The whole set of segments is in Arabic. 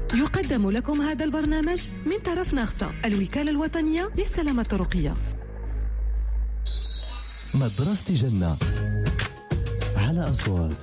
يقدم لكم هذا البرنامج من طرف ناخصة الوكالة الوطنية للسلامة الطرقية. مدرسة جنة على أصوات.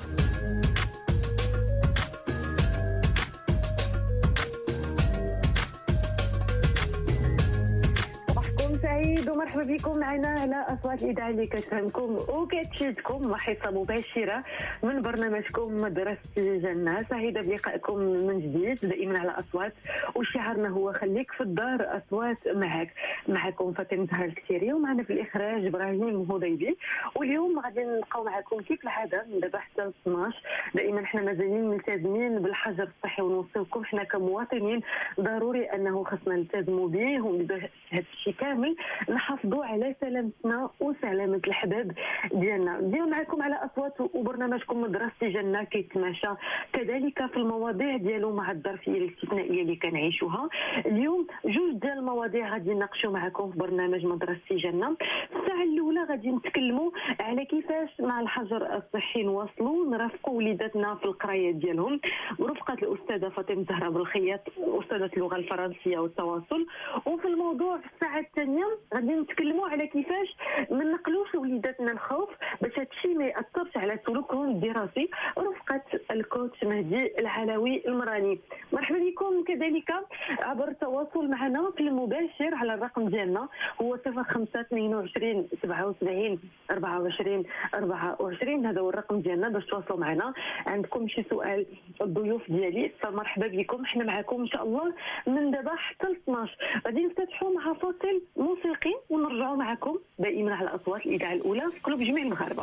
سعيد ومرحبا بكم معنا على أصوات الإذاعة اللي كتفهمكم وكتشدكم وحصة مباشرة من برنامجكم مدرسة جنة. سعيدة بلقائكم من جديد دائما على أصوات، وشعارنا هو خليك في الدار أصوات معكم فاطمة زهر الكثيري، ومعنا في الإخراج إبراهيم هديبي. واليوم غادي نبقاو معكم كيف العادة من دابا حتى 12. دائما حنا مازالين ملتزمين بالحجر الصحي، ونوصيكم حنا كمواطنين ضروري أنه خصنا نلتزموا به، وبهذا الشيء كامل نحافظوا على سلامتنا وسلامة الحباب ديالنا. نديروا معكم على أصوات وبرنامجكم مدرسة جنة كيتماشى كذلك في المواضيع ديالو مع الظرفية الاستثنائية اللي كنعيشوها. اليوم جوج ديال المواضيع غادي نناقشوا معكم في برنامج مدرسة جنة. الساعة الأولى غادي نتكلموا على كيفاش مع الحجر الصحي نواصلوا نرافقوا وليداتنا في القرايات ديالهم برفقة الأستاذة فاطمة زهر بالخياط أستاذة اللغة الفرنسية والتواصل. وفي الموضوع في الساعة الثانية غادي نتكلموا على كيفاش ما نقلوش وليداتنا الخوف باش هادشي ما ياثرش على سلوكهم الدراسي رفقه الكوتش مهدي العلوي المراني. مرحبا بكم كذلك عبر التواصل معنا في المباشر على الرقم ديالنا هو 0522 77 24 24. هذا هو الرقم ديالنا باش تواصلوا معنا. عندكم شي سؤال الضيوف ديالي فمرحبا بكم، حنا معكم ان شاء الله من دابا حتى 12. غادي نفتتحوا مع فاصل موسيقي ونرجعوا معكم دائما على أصوات الإذاعة الأولى في قلوب جميع المغاربة.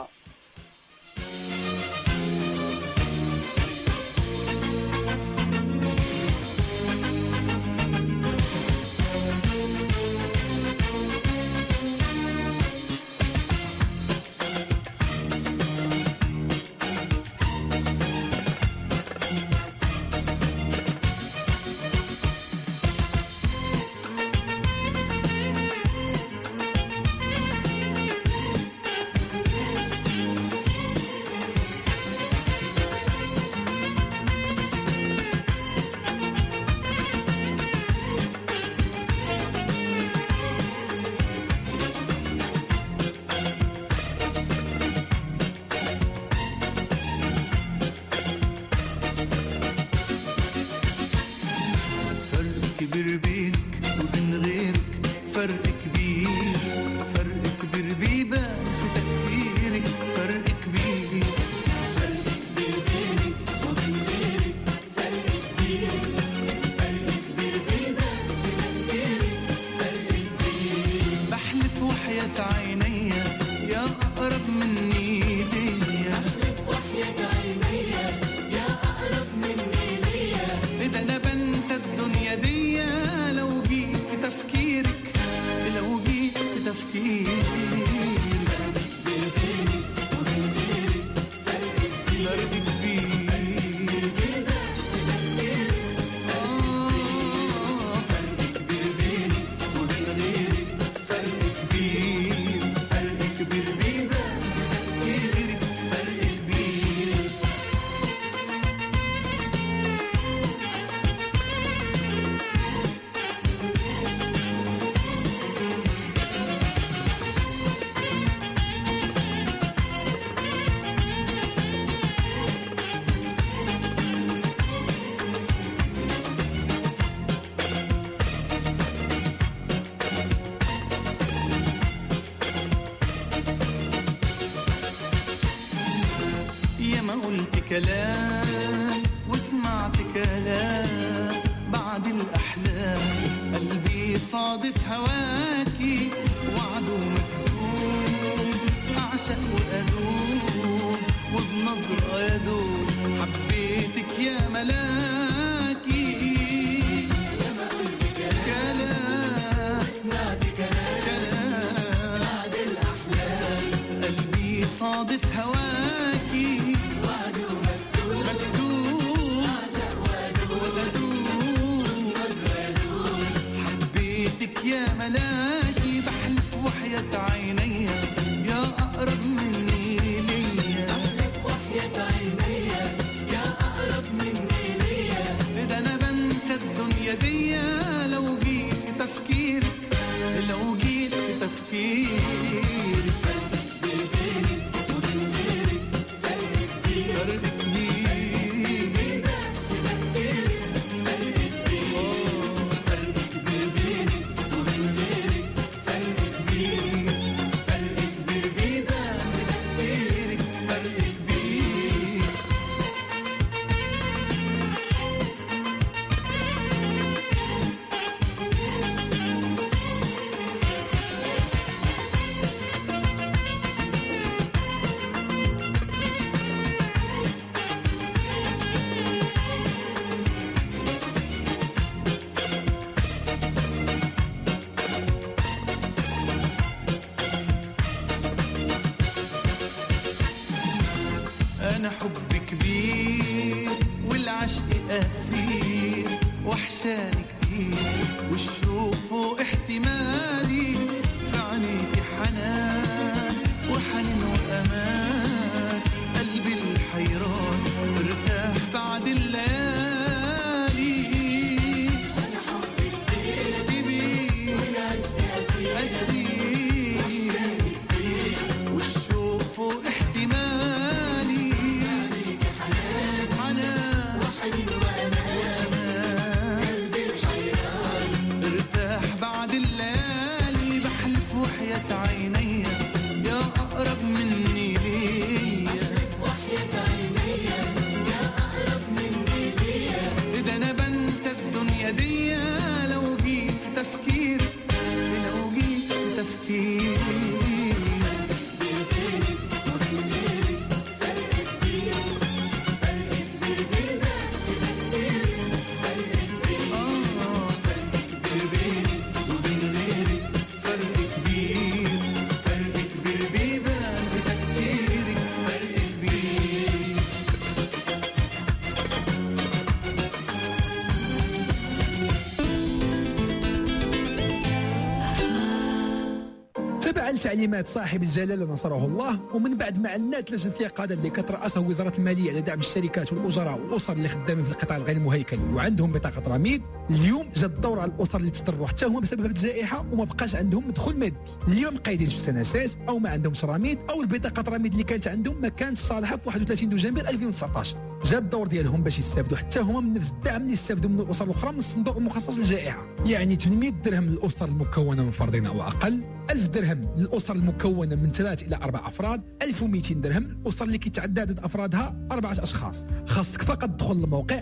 كلام وسمعت كلام بعد الأحلام قلبي صادف هواكي وعده مكتوب أعشق وأدوب وبنظرة يدوب حبيتك يا ملاكي يا ما قلت كلام وسمعت كلام بعد الأحلام قلبي صادف هواكي يا ملاكي بحلف وحياة عيني يا أقرب مني ليا بحلف وحياة عيني يا أقرب مني ليا وحشاني كتير، والشوق فوق احتمالي، في عينيكي حنان وحنين وأمان، قلبي الحيران ارتاح بعد الليالي. أنا حبك كتير والعشق أسير، والشوق فوق احتمالي، في عينيكي حنان وحنين وأمان، قلبي الحيران ارتاح بعد الليالي. بحلف وحياة عيني يا أقرب مني ليا، وحياة عيني يا أقرب مني ليا، إذا أنا بنسى الدنيا دي لو جيت في تفكيرك، لو جيت في تفكيرك. تبعا لتعليمات صاحب الجلالة نصره الله، ومن بعد ما اعلنت لجنة الإقادة اللي كترأسها وزارة المالية على دعم الشركات والأجراء والأسر اللي خدامين في القطاع الغير المهيكل وعندهم بطاقة رميد، اليوم جا الدور على الأسر اللي تضروا حتى هما بسبب الجائحة وما بقاش عندهم مدخول مادي. اليوم قايدين في سنة اساس او ما عندهمش رميد، او البطاقة رميد اللي كانت عندهم ما كانتش صالحة في 31 دجنبر 2019. جا الدور ديالهم باش يستافدوا حتى هما من نفس الدعم اللي استافدوا من الأسر الأخرى من الصندوق المخصص للجائحة. يعني 800 درهم للأسر المكونة من فردين او اقل، 1000 درهم للأسر المكونة من 3 إلى 4 أفراد، 1200 درهم للأسر اللي كيتعدى عدد أفرادها 4 أشخاص. خاصك فقط تدخل للموقع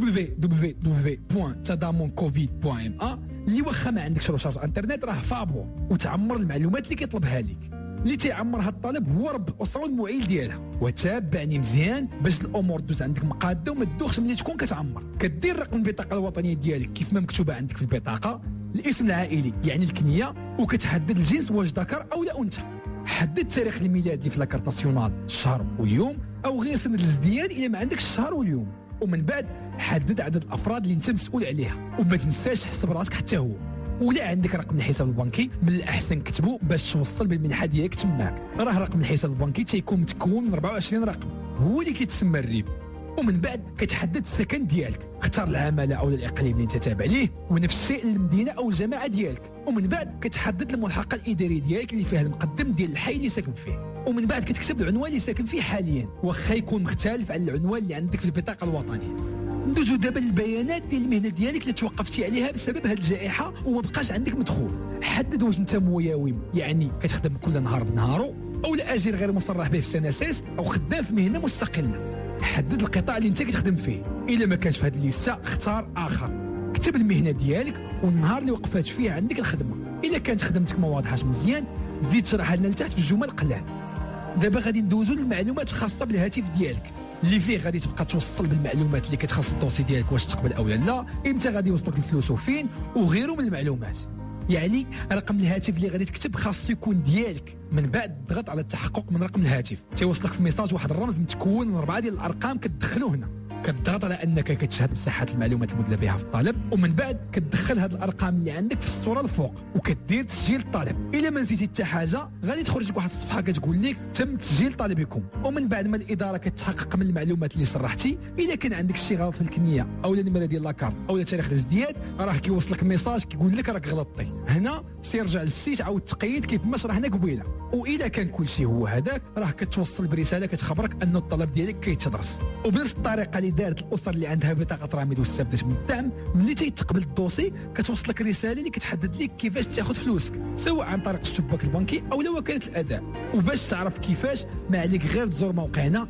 www.tadamoncovid.ma اللي واخا ما عندكش روشارج انترنت راه فابور، وتعمر المعلومات اللي كيطلبها لك. اللي تيعمر هذا الطلب هو رب الأسرة والمعيل ديالها. وتابعني مزيان باش الامور دوز عندك مقاده وما تدوخش ملي تكون كتعمر. كدير رقم البطاقه الوطنيه ديالك كيف ما مكتوبه عندك في البطاقه، الاسم العائلي يعني الكنيه، وكتحدد الجنس واش ذكر او لا انثى. حدد تاريخ الميلاد اللي في لاكارت ناسيونال الشهر واليوم، او غير سنه الازدياد الا ما عندكش الشهر واليوم. ومن بعد حدد عدد الافراد اللي انت مسؤول عليها، وما تنساش تحسب راسك حتى هو. ولا عندك رقم الحساب البنكي من الاحسن كتبو باش توصل بالمنحه ديالك تماك. راه رقم الحساب البنكي تيكون متكون من 24 رقم هو اللي كيتسمى الريب. ومن بعد كتحدد السكن ديالك، اختار العماله او الاقليم اللي انت تابع ليه، ونفس الشيء المدينه او الجماعه ديالك. ومن بعد كتحدد الملحقه الاداريه ديالك اللي فيها المقدم ديال الحي اللي ساكن فيه. ومن بعد كتكتب العنوان اللي ساكن فيه حاليا، واخا يكون مختلف عن العنوان اللي عندك في البطاقه الوطنيه. ندوزو دابا للبيانات ديال المهنه ديالك اللي توقفتي عليها بسبب هذه الجائحه وما بقاش عندك مدخول. حدد واش انت موياوم، يعني كتخدم كل نهار بنهارو، او لا اجير غير مصرح به في سنه اساس، او خدام في مهنه مستقله. حدد القطاع اللي انت كتخدم فيه، الا ما كانش في هذه الليسته اختار اخر. كتب المهنه ديالك والنهار اللي وقفات فيه عندك الخدمه. الا كانت خدمتك ما واضحاش مزيان زيد شرحها لنا لتحت في الجمل قلال. دابا غادي ندوزو للمعلومات الخاصه بالهاتف ديالك، اللي فيه غادي تبقى توصل بالمعلومات اللي كتخص الدوسي ديالك واش تقبل او لا، امتى غادي يوصلك الفلوس وفين، وغيره من المعلومات. يعني رقم الهاتف اللي غادي تكتب خاص يكون ديالك. من بعد ضغط على التحقق من رقم الهاتف، تيوصلك في ميساج واحد الرمز متكون من 4 ديال الارقام كتدخلو هنا. كتضغط على انك كتشهد بصحه المعلومات المدلى بها في الطلب، ومن بعد كتدخل هاد الارقام اللي عندك في الصوره الفوق وكدير تسجيل الطلب. الا ما نسيتي حتى حاجه غادي تخرج لك واحد الصفحه كتقول لك تم تسجيل طلبكم. ومن بعد ما الاداره كتحقق من المعلومات اللي صرحتي، الا كان عندك شي غلط في الكنيه او النمره ديال لاكارت او تاريخ الازدياد، راه كيوصلك ميساج كيقول لك راك غلطتي. هنا سيرجع للسيت عاود تقيد كيف ما شرحنا قبيله. واذا كان كل شيء هو هذاك، راه كتوصل برساله كتخبرك ان الطلب ديالك كيتدرس. وبنفس الطريقه اللي دارت الاسر اللي عندها بطاقه رميد واستفدت من الدعم، ملي تيتقبل الدوسي كتوصلك رساله اللي كتحدد لك كيفاش تاخذ فلوسك، سواء عن طريق الشباك البنكي او وكاله الاداء. وباش تعرف كيفاش ما عليك غير تزور موقعنا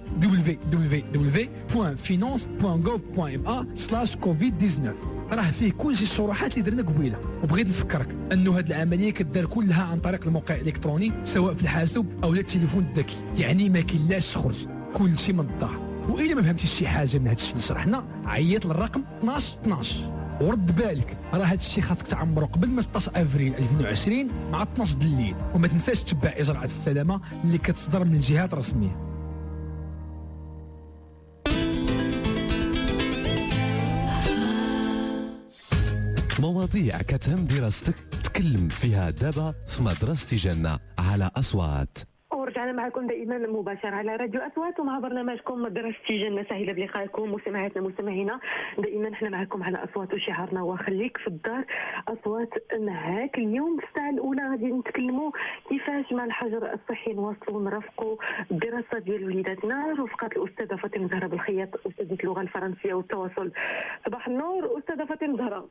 www.finance.gov.ma/covid19. راه فيه كل شي الشروحات اللي درنا قبيله. وبغيت نفكرك انه هذه العمليه كدار كلها عن طريق الموقع الالكتروني، سواء في الحاسوب او التليفون الذكي. يعني ما كاينلاش تخرج، كل شيء من الدار. واذا ما فهمتيش شي حاجه من هذا الشيء اللي شرحنا، عيط للرقم 1212 ورد بالك. راه هذا الشيء خاصك تعمره قبل ما 16 افريل 2020 مع 12 د الليل. وما تنساش تتبع اجراءات السلامه اللي كتصدر من الجهات الرسميه. مواضيع كتهم دراستك تكلم فيها دابا في مدرسة جنة على أصوات. ورجعنا معكم دائما مباشر على راديو اصوات ومع برنامجكم مدرستي جنة. سعيده بلقائكم مستمعاتنا مستمعينا. دائما احنا معكم على اصوات وشعارنا وخليك في الدار. اصوات معاك اليوم في الساعه الاولى غادي نتكلموا كيفاش مع الحجر الصحي نواصلوا نرافقوا الدراسه ديال وليداتنا. رفقات الاستاذه فاطمه زهره بالخياط استاذه اللغه الفرنسيه والتواصل. صباح النور استاذه فاطمه زهره.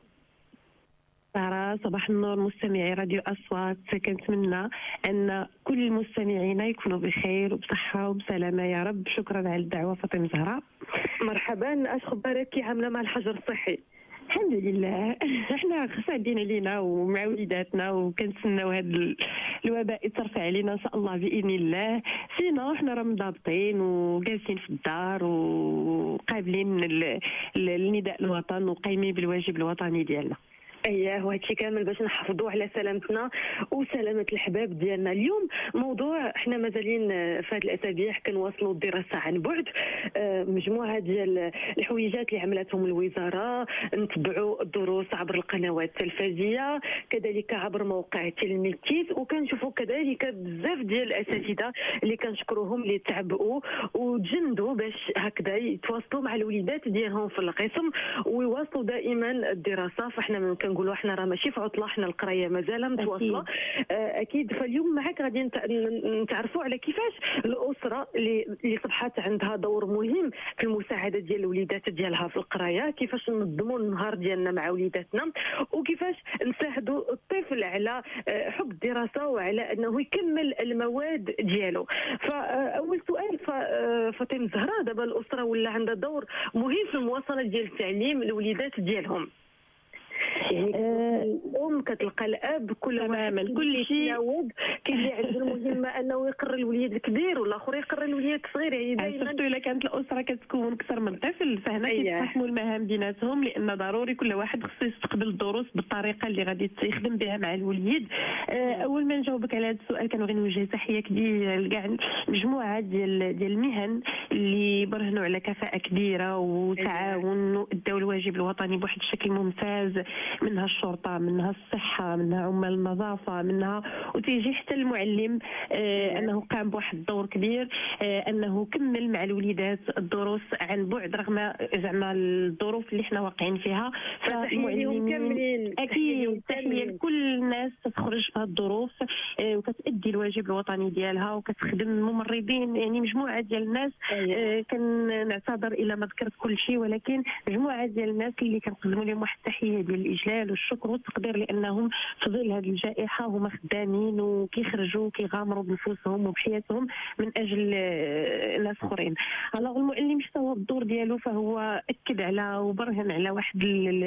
صباح النور مستمعي راديو أصوات. كنتمنى أن كل مستمعينا يكونوا بخير وبصحة وبسلامة يا رب. شكرا على الدعوة فاطمة زهراء. مرحبا. اش خبارك؟ كي عامله مع الحجر الصحي؟ الحمد لله احنا خسادين علينا ومع وليداتنا وكنتسناو هذا الوباء يترفع علينا ان شاء الله باذن الله. سينا احنا راه مضابطين وجالسين في الدار وقابلين النداء الوطن وقايمين بالواجب الوطني ديالنا. اييه، وهادشي كامل باش نحافظوا على سلامتنا وسلامه الحباب ديالنا. اليوم موضوع احنا مازالين في هذه الاسابيع كنواصلوا الدراسه عن بعد. مجموعه ديال الحويجات اللي عملتهم الوزاره، نتبعوا الدروس عبر القنوات التلفزيونيه كذلك عبر موقع تلميذ، وكنشوفوا كذلك بزاف ديال الاساتذه اللي كنشكروهم اللي تعبوا وتجندوا باش هكذا يتواصلوا مع الوليدات ديالهم في القسم ويواصلوا دائما الدراسه. فاحنا نقولوا احنا راه ماشي في عطله، احنا القرايه مازال متواصله اكيد. فاليوم معك غادي نتعرفوا على كيفاش الاسره اللي صبحات عندها دور مهم في المساعده ديال الوليدات ديالها في القرايه، كيفاش ننظموا النهار ديالنا مع وليداتنا وكيفاش نساعدوا الطفل على حب الدراسه وعلى انه يكمل المواد ديالو. فاول سؤال فاطمه زهراء، دابا الاسره ولا عندها دور مهم في المواصله ديال التعليم الوليدات ديالهم. يعني الام كتلقى الاب كل شيء كاين اللي عنده المهمه انه يقرر الوليد الكبير والاخر يقرر الوليد الصغير. يعني دائما سورتو الا كانت الاسره كتكون اكثر من طفل فهنا كيتقسموا المهام بيناتهم، لان ضروري كل واحد خصو يستقبل الدروس بالطريقه اللي غادي يخدم بها مع الوليد. اول ما نجاوبك على هذا السؤال كنبغي نوجه تحيه كبيره لكاع مجموعه ديال المهن اللي برهنوا على كفاءه كبيره وتعاون واداو الواجب الوطني بواحد الشكل ممتاز، منها الشرطه، منها الصحه، منها عمال النظافه، منها وتيجي حتى المعلم انه قام بواحد الدور كبير، انه كمل مع الوليدات الدروس عن بعد رغم زعما الظروف اللي حنا واقعين فيها. فالمعلمين اكيد تحيه لكل الناس تخرج في هذه الظروف وكتأدي الواجب الوطني ديالها وكتخدم الممرضين. يعني مجموعه ديال الناس كنعتذر الى ما ذكرت كل شيء، ولكن مجموعه ديال الناس اللي كنقدموا لهم واحد التحيه ديال الاجلال والشكر والتقدير، لانهم في ظل هذه الجائحه هما خدامين وكيخرجوا وكيغامروا بنفوسهم وبحياتهم من اجل ناس اخرين. الوغ المعلم شنو هو الدور ديالو؟ فهو اكد على وبرهن على واحد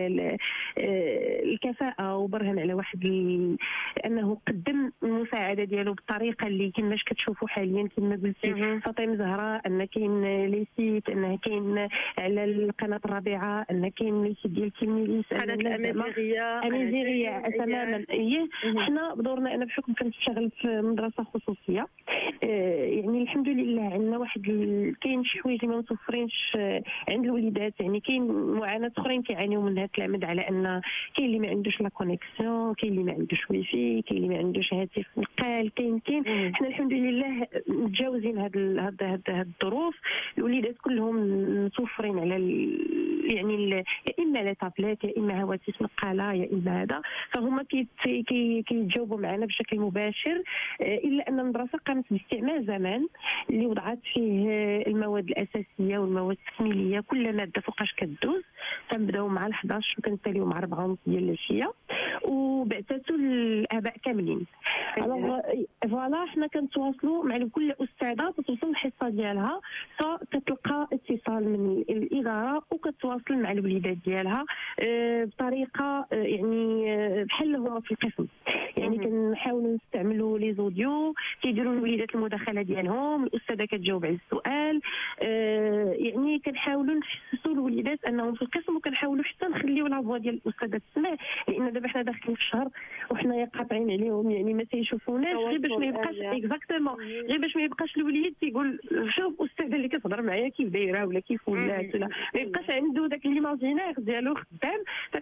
الكفاءه وبرهن على واحد انه قدم المساعده ديالو بالطريقه اللي كما كتشوفوا حاليا كما قلتي فاطمه زهراء، ان كاين ليسيت، ان كاين على القناه الرابعه، ان كاين ليسيت ديال تلميذ أمازيغية تماما. حنا بدورنا انا بحكم كنشتغل في مدرسه خصوصيه، يعني الحمد لله عندنا واحد كاين شي حوايج اللي ما متوفرينش عند الوليدات. يعني كاين معاناه اخرين كيعانيو منها التلاميذ على ان كاين اللي ما عندوش لا كونيكسيون، كاين اللي ما عندوش ويفي، كاين اللي ما عندوش هاتف نقال، كاين حنا الحمد لله متجاوزين هاد الظروف. الوليدات كلهم متوفرين على يعني يا اما لا تابلت يا اما هواتف نقاله يا اما هذا، فهما كيتجاوبوا معنا بشكل مباشر. الا ان المدرسه قامت باستعمال زمان اللي وضعت فيه المواد الاساسيه والمواد التكميليه كل ماده فوقاش كدوز، تنبداو مع 11 وكنتاليو مع 4:30 ديال العشيه وبعثتوا الاباء كاملين. فوالا حنا كنتواصلوا مع كل استاذه توصل الحصه ديالها فتلقى اتصال من الاداره وكتواصل مع الوليدات ديالها بطريقه يعني بحال هما في القسم. يعني كنحاولوا نستعملوا لي زوديو كيديروا الوليدات المداخله ديالهم، الاستاذه كتجاوب على السؤال. يعني كنحاولوا نحسسوا الوليدات انهم في القسم، وكنحاولوا حتى نخليو لا فوا ديال الاستاذه تسمع، لان دابا حنا داخلين في الشهر وحنا قاطعين عليهم، يعني ما تيشوفوناش غير باش ما يبقاش اكزاكتومون غير باش ما يبقاش الوليد تيقول شوف الاستاذه اللي كتهضر معايا كيف دايره ولا كيف ولا ما يبقاش عنده داك ليماجينير ديالو خدام. فكنحاولوا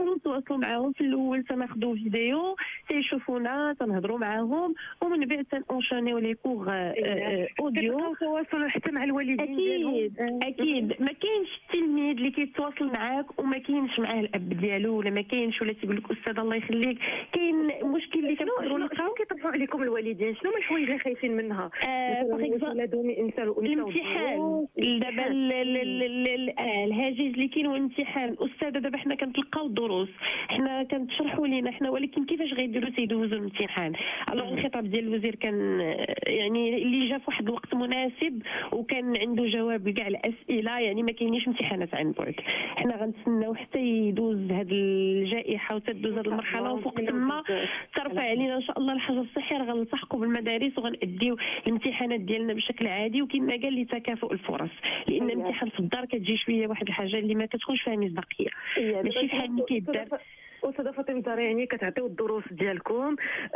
تنحاولوا نتواصلوا معاهم. في الاول تناخذوا فيديو تيشوفونا تنهضروا معاهم ومن بعد تنونشانيو لي كور اوديو. تواصلوا حتى مع الوالدين اكيد ما كاينش التلميذ اللي كيتواصل معاك وما كاينش معاه الاب ديالو ولا ما كاينش ولا تيقول لك استاذ الله يخليك. كاين مشكل اللي كنقدروا نلقاو. كيطرحوا عليكم الوالدين شنو من الحوايج اللي خايفين منها؟ الامتحان دابا الهاجس اللي كاين هو الامتحان. الاستاذه دابا حنا كنتلقاو الدروس حنا كنتشرحوا لينا حنا ولكن كيفاش غيديروا تيدوزوا الامتحان؟ الوغ الخطاب ديال الوزير كان يعني اللي جا في واحد الوقت مناسب وكان عنده جواب لكاع الاسئله. يعني ما كاينيش امتحانات عن بعد. حنا غنتسناو حتى يدوز هذه الجائحه وتدوز هذه المرحله وفوق تما ترفع علينا ان شاء الله الحجر الصحي. راه غنلتحقوا بالمدارس وغنأديو الامتحانات ديالنا بشكل عادي وكما قال لي تكافؤ الفرص. لان الامتحان في الدار كتجي شويه واحد الحاجه اللي ما كتكونش فيها مصداقيه ماشي بحال اللي كيدار. أستاذة فاطمة زهرة يعني كتعطيو الدروس ديالكم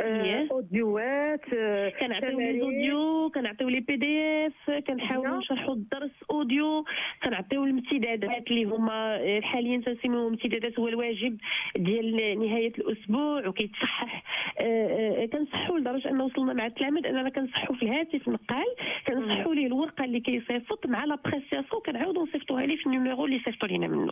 اوديوات كنعطيو لي اوديو كنعطيو لي بي دي اف كنحاولوا نشرحوا الدرس اوديو كنعطيو الامتدادات اللي هما حاليا تنسميوهم امتدادات هو الواجب ديال نهايه الاسبوع وكيتصحح. كنصحوا لدرجه ان وصلنا مع التلاميذ اننا كنصحوا في الهاتف نقال كنصحوا ليه الورقه اللي كيصيفط مع لابريسياسيون كنعاودوا نصيفطوها ليه في النيميرو اللي صيفطوا لينا منه.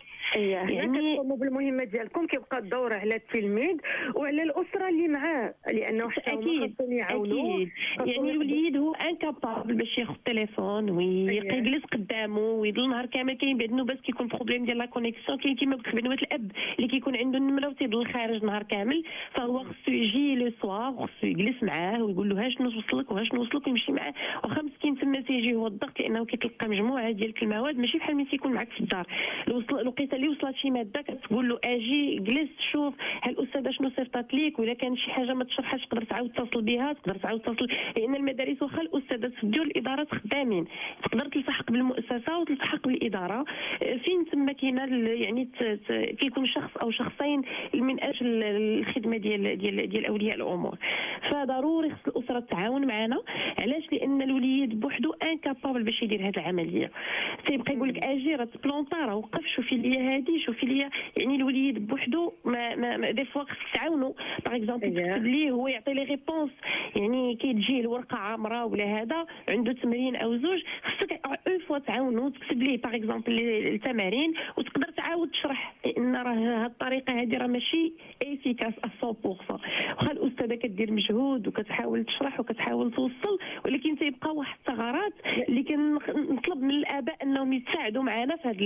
يعني كتقوموا بالمهمه ديالكم كيبقى الدور على التلميذ وعلى الاسره اللي معاه لانه حتى هما خاصهم يعاونوه. يعني الوليد هو انكابابل باش ياخذ التليفون ويجلس قدامه ويضل نهار كامل. كاين بعد النوبات كيكون بروبليم ديال لا كونيكسيون كاين كيما قلت لك نوبات الاب اللي كيكون عنده النمره وتيضل خارج نهار كامل فهو خصو يجي لو سوار خصو يجلس معاه ويقول له ها شنو وصل لك وها شنو وصل لك ويمشي معاه. واخا مسكين تما تيجي هو الضغط لانه كيتلقى مجموعه ديال المواد ماشي بحال ملي تيكون معك في الدار. الوقيته اللي وصلت شي ماده كتقول له اجي جلس شوف هل الاستاذه شنو صيفطات ليك ولا كان شي حاجه ما تشرحهاش تقدر تعاود تتصل بها تقدر تعاود تتصل. لان المدارس واخا الاستاذات في الادارات خدامين تقدر تلتحق بالمؤسسه وتلتحق بالاداره فين تما كاينه يعني كيكون شخص او شخصين من اجل الخدمه ديال اولياء الامور. فضروري خص الاسره تتعاون معنا. علاش؟ لان الوليد بوحدو انكابابل باش يدير هذه العمليه. تيبقى يقول لك اجي راه تبلونطا راه وقف شوفي لي هذه شوفي لي. يعني الوليد بوحدو ما دي فوا خصك تعاونوا باغ اكزومبل تكتب ليه هو يعطي لي ريبونس. يعني كيتجيه الورقه عامره ولا هذا عنده تمرين او زوج خصك اون فوا تعاونوا تكتب ليه باغ اكزومبل التمارين وتقدر تعاود تشرح لان راه هذه الطريقه هذه راه ماشي افيكاس 100%. واخا الاستاذه كدير مجهود وكتحاول تشرح وكتحاول توصل ولكن تيبقى واحد الثغرات اللي كنطلب من الاباء انهم يساعدوا معنا في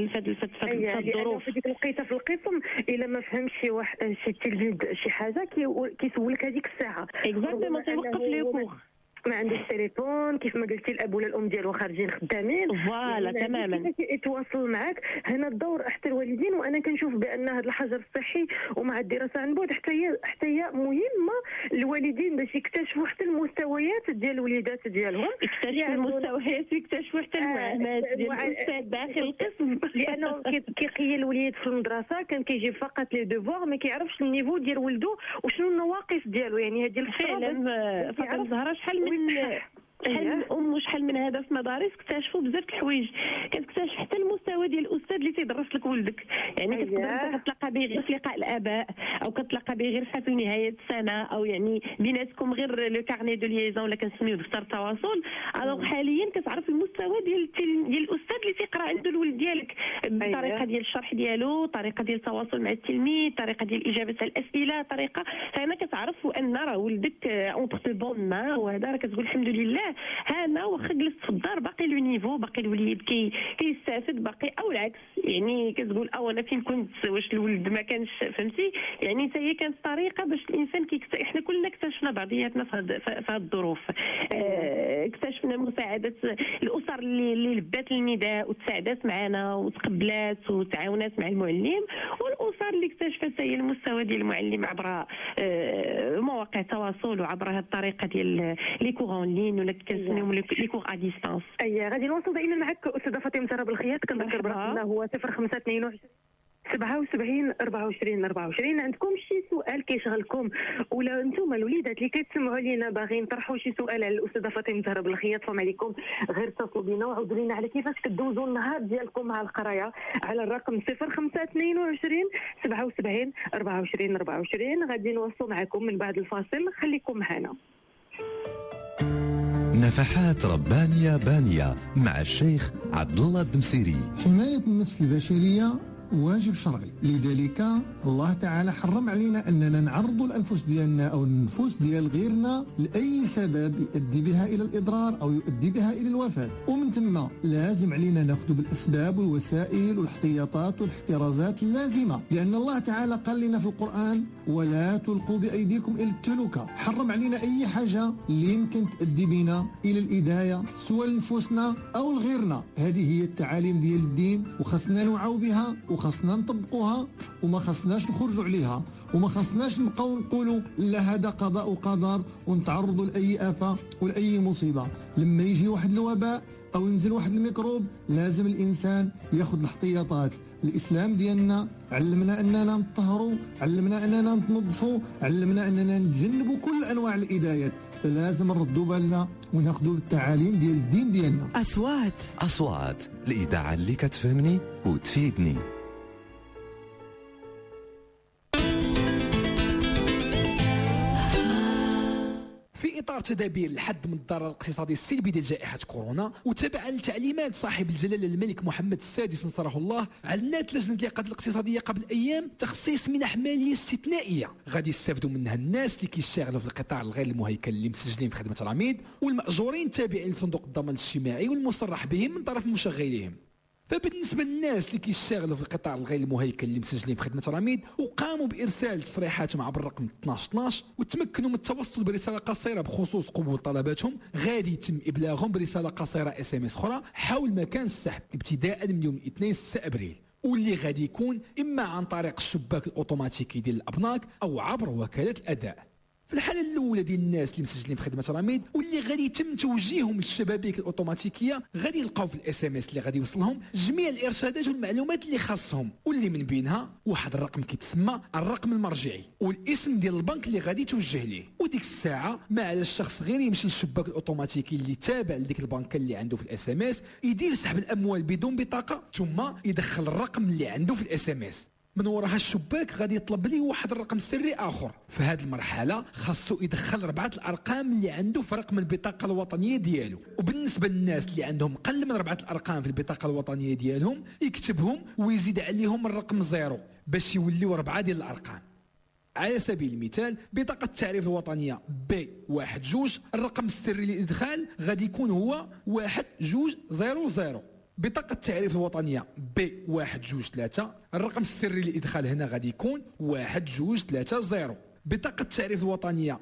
هذه الظروف. في ديك الوقيته في القسم الا ما فهمش شي تلميذ شي حاجه كيسولك هذيك الساعه اكزاكتومون تيوقف لي كور ما عندوش تليفون كيف ما قلتي الاب ولا الام ديالو خارجين خدامين فوالا تماما يتواصل معك. هنا الدور حتى الوالدين وانا كنشوف بان هذا الحجر الصحي ومع الدراسه عن بعد حتى هي مهمه الوالدين باش يكتشفوا حتى المستويات ديال الوليدات ديالهم يكتشفوا المستويات ويكتشفوا حتى المعاناه ديال الاستاذ داخل القسم لانه كيقي الوليد في المدرسه كان كيجيب فقط لي دوفوار ما كيعرفش النيفو ديال ولده وشنو النواقص ديالو. يعني هذه فعلا فاطمه الزهراء شحال من ام وشحال من هذا في مدارس اكتشفوا بزاف الحوايج. كتكتشف حتى المستوى ديال الاستاذ اللي تيدرس لك ولدك. يعني كتقدر كتلقى به غير في لقاء الاباء او كتلقى به غير في نهايه السنه او يعني بيناتكم غير لو كارني دو ليزون ولا كنسميوه دفتر التواصل. الوغ حاليا كتعرف المستوى ديال الاستاذ اللي تيقرا عنده الولد ديالك بالطريقه ديال الشرح ديالو طريقه ديال التواصل مع التلميذ طريقه ديال الاجابه على الاسئله طريقه. فهنا كتعرف ان راه ولدك اونتر دو بون مان وهذا راه كتقول الحمد لله انا واخا جلست في الدار باقي لو نيفو باقي الوليد كيستافد باقي او العكس. يعني كتقول انا فين كنت واش الولد ما كانش فهمتي. يعني حتى هي كانت طريقه باش الانسان احنا كلنا اكتشفنا بعضياتنا في هذه الظروف. اكتشفنا مساعده الاسر اللي لبات النداء وتساعدات معنا وتقبلات وتعاونات مع المعلم والاسر اللي اكتشفت هي المستوى ديال المعلم عبر مواقع التواصل وعبر هذه الطريقه ديال لي كور اون لين ولا كنسميهم لي كور ا ديستانس. غادي نواصل دائما معك استاذه فاطمه زهرة بالخياط. كنذكر برقمنا هو 0522 77 24 24. عندكم شي سؤال كيشغلكم ولا انتم الوليدات اللي كتسمعوا لينا باغيين يطرحوا شي سؤال على الاستاذه فاطمه زهره بالخياط، فما عليكم غير اتصلوا بينا وعاودوا لينا على كيفاش كدوزوا النهار ديالكم مع القرايه على الرقم 0522 77 24 24. غادي نوصلوا معكم من بعد الفاصل، خليكم معنا. نفحات ربانية بانية مع الشيخ عبد الله الدمسيري. حماية النفس البشرية واجب شرعي، لذلك الله تعالى حرم علينا أننا نعرضوا الأنفس ديالنا أو النفوس ديال غيرنا لأي سبب يؤدي بها إلى الإضرار أو يؤدي بها إلى الوفاة. ومن ثم لازم علينا نأخذ بالأسباب والوسائل والاحتياطات والاحترازات اللازمة، لأن الله تعالى قال لنا في القرآن ولا تلقوا بأيديكم إلى التهلكة. حرم علينا أي حاجة اللي يمكن تؤدي بنا إلى الإداية سواء لنفوسنا أو لغيرنا. هذه هي التعاليم ديال الدين وخصنا نوعوا بها وخصنا نطبقوها وما خصناش نخرجوا عليها، وما خصناش نبقاو نقولوا لا هذا قضاء وقدر ونتعرضوا لأي آفة ولأي مصيبة. لما يجي واحد الوباء أو ينزل واحد الميكروب لازم الإنسان ياخذ الاحتياطات. الإسلام ديالنا علمنا أننا نطهروا، علمنا أننا نتنظفوا، علمنا أننا نتجنبوا كل أنواع الإدايات، فلازم نردوا بالنا وناخذوا التعاليم ديال الدين ديالنا. أصوات الإذاعة اللي كتفهمني وتفيدني. في إطار تدابير الحد من الضرر الاقتصادي السلبي ديال جائحة كورونا وتبعا لتعليمات صاحب الجلالة الملك محمد السادس نصره الله، أعلنت لجنة الإنعقاد الاقتصادية قبل أيام تخصيص منح مالية استثنائية غادي يستافدوا منها الناس اللي كيشتغلوا في القطاع الغير المهيكل اللي مسجلين في خدمة العميد والمأجورين التابعين لصندوق الضمان الاجتماعي والمصرح بهم من طرف مشغليهم. فبالنسبه للناس اللي كيشتغلوا في القطاع الغير المهيكل اللي مسجلين في خدمه العميد وقاموا بارسال تصريحاتهم عبر الرقم 1212 وتمكنوا من التوصل برساله قصيره بخصوص قبول طلباتهم، غادي يتم ابلاغهم برساله قصيره SMS اخرى حول مكان السحب ابتداء من يوم الاثنين 6 ابريل، واللي غادي يكون اما عن طريق الشباك الاوتوماتيكي ديال الابناك او عبر وكاله الاداء. في الحاله الاولى ديال الناس اللي مسجلين في خدمه العميد واللي غادي يتم توجيههم للشبابيك الاوتوماتيكيه، غادي يلقاو في SMS اللي غادي يوصلهم جميع الارشادات والمعلومات اللي خاصهم، واللي من بينها واحد الرقم كيتسمى الرقم المرجعي والاسم ديال البنك اللي غادي توجه ليه. وديك الساعه ما على الشخص غير يمشي للشباك الاوتوماتيكي اللي تابع لديك البنكه اللي عنده في SMS، يدير سحب الاموال بدون بطاقه ثم يدخل الرقم اللي عنده في SMS. من وراها الشباك غادي يطلب ليه واحد الرقم سري اخر. في هذه المرحله خاصو يدخل 4 الارقام اللي عنده في رقم البطاقه الوطنيه ديالو، وبالنسبه للناس اللي عندهم قل من 4 الارقام في البطاقه الوطنيه ديالهم يكتبهم ويزيد عليهم الرقم 0 باش يوليو 4 ديال الارقام. على سبيل المثال بطاقة التعريف الوطنية B12 الرقم السري للإدخال غادي يكون هو 1200. بطاقة التعريف الوطنية B123 الرقم السري للإدخال هنا غادي يكون 1230. بطاقة التعريف الوطنية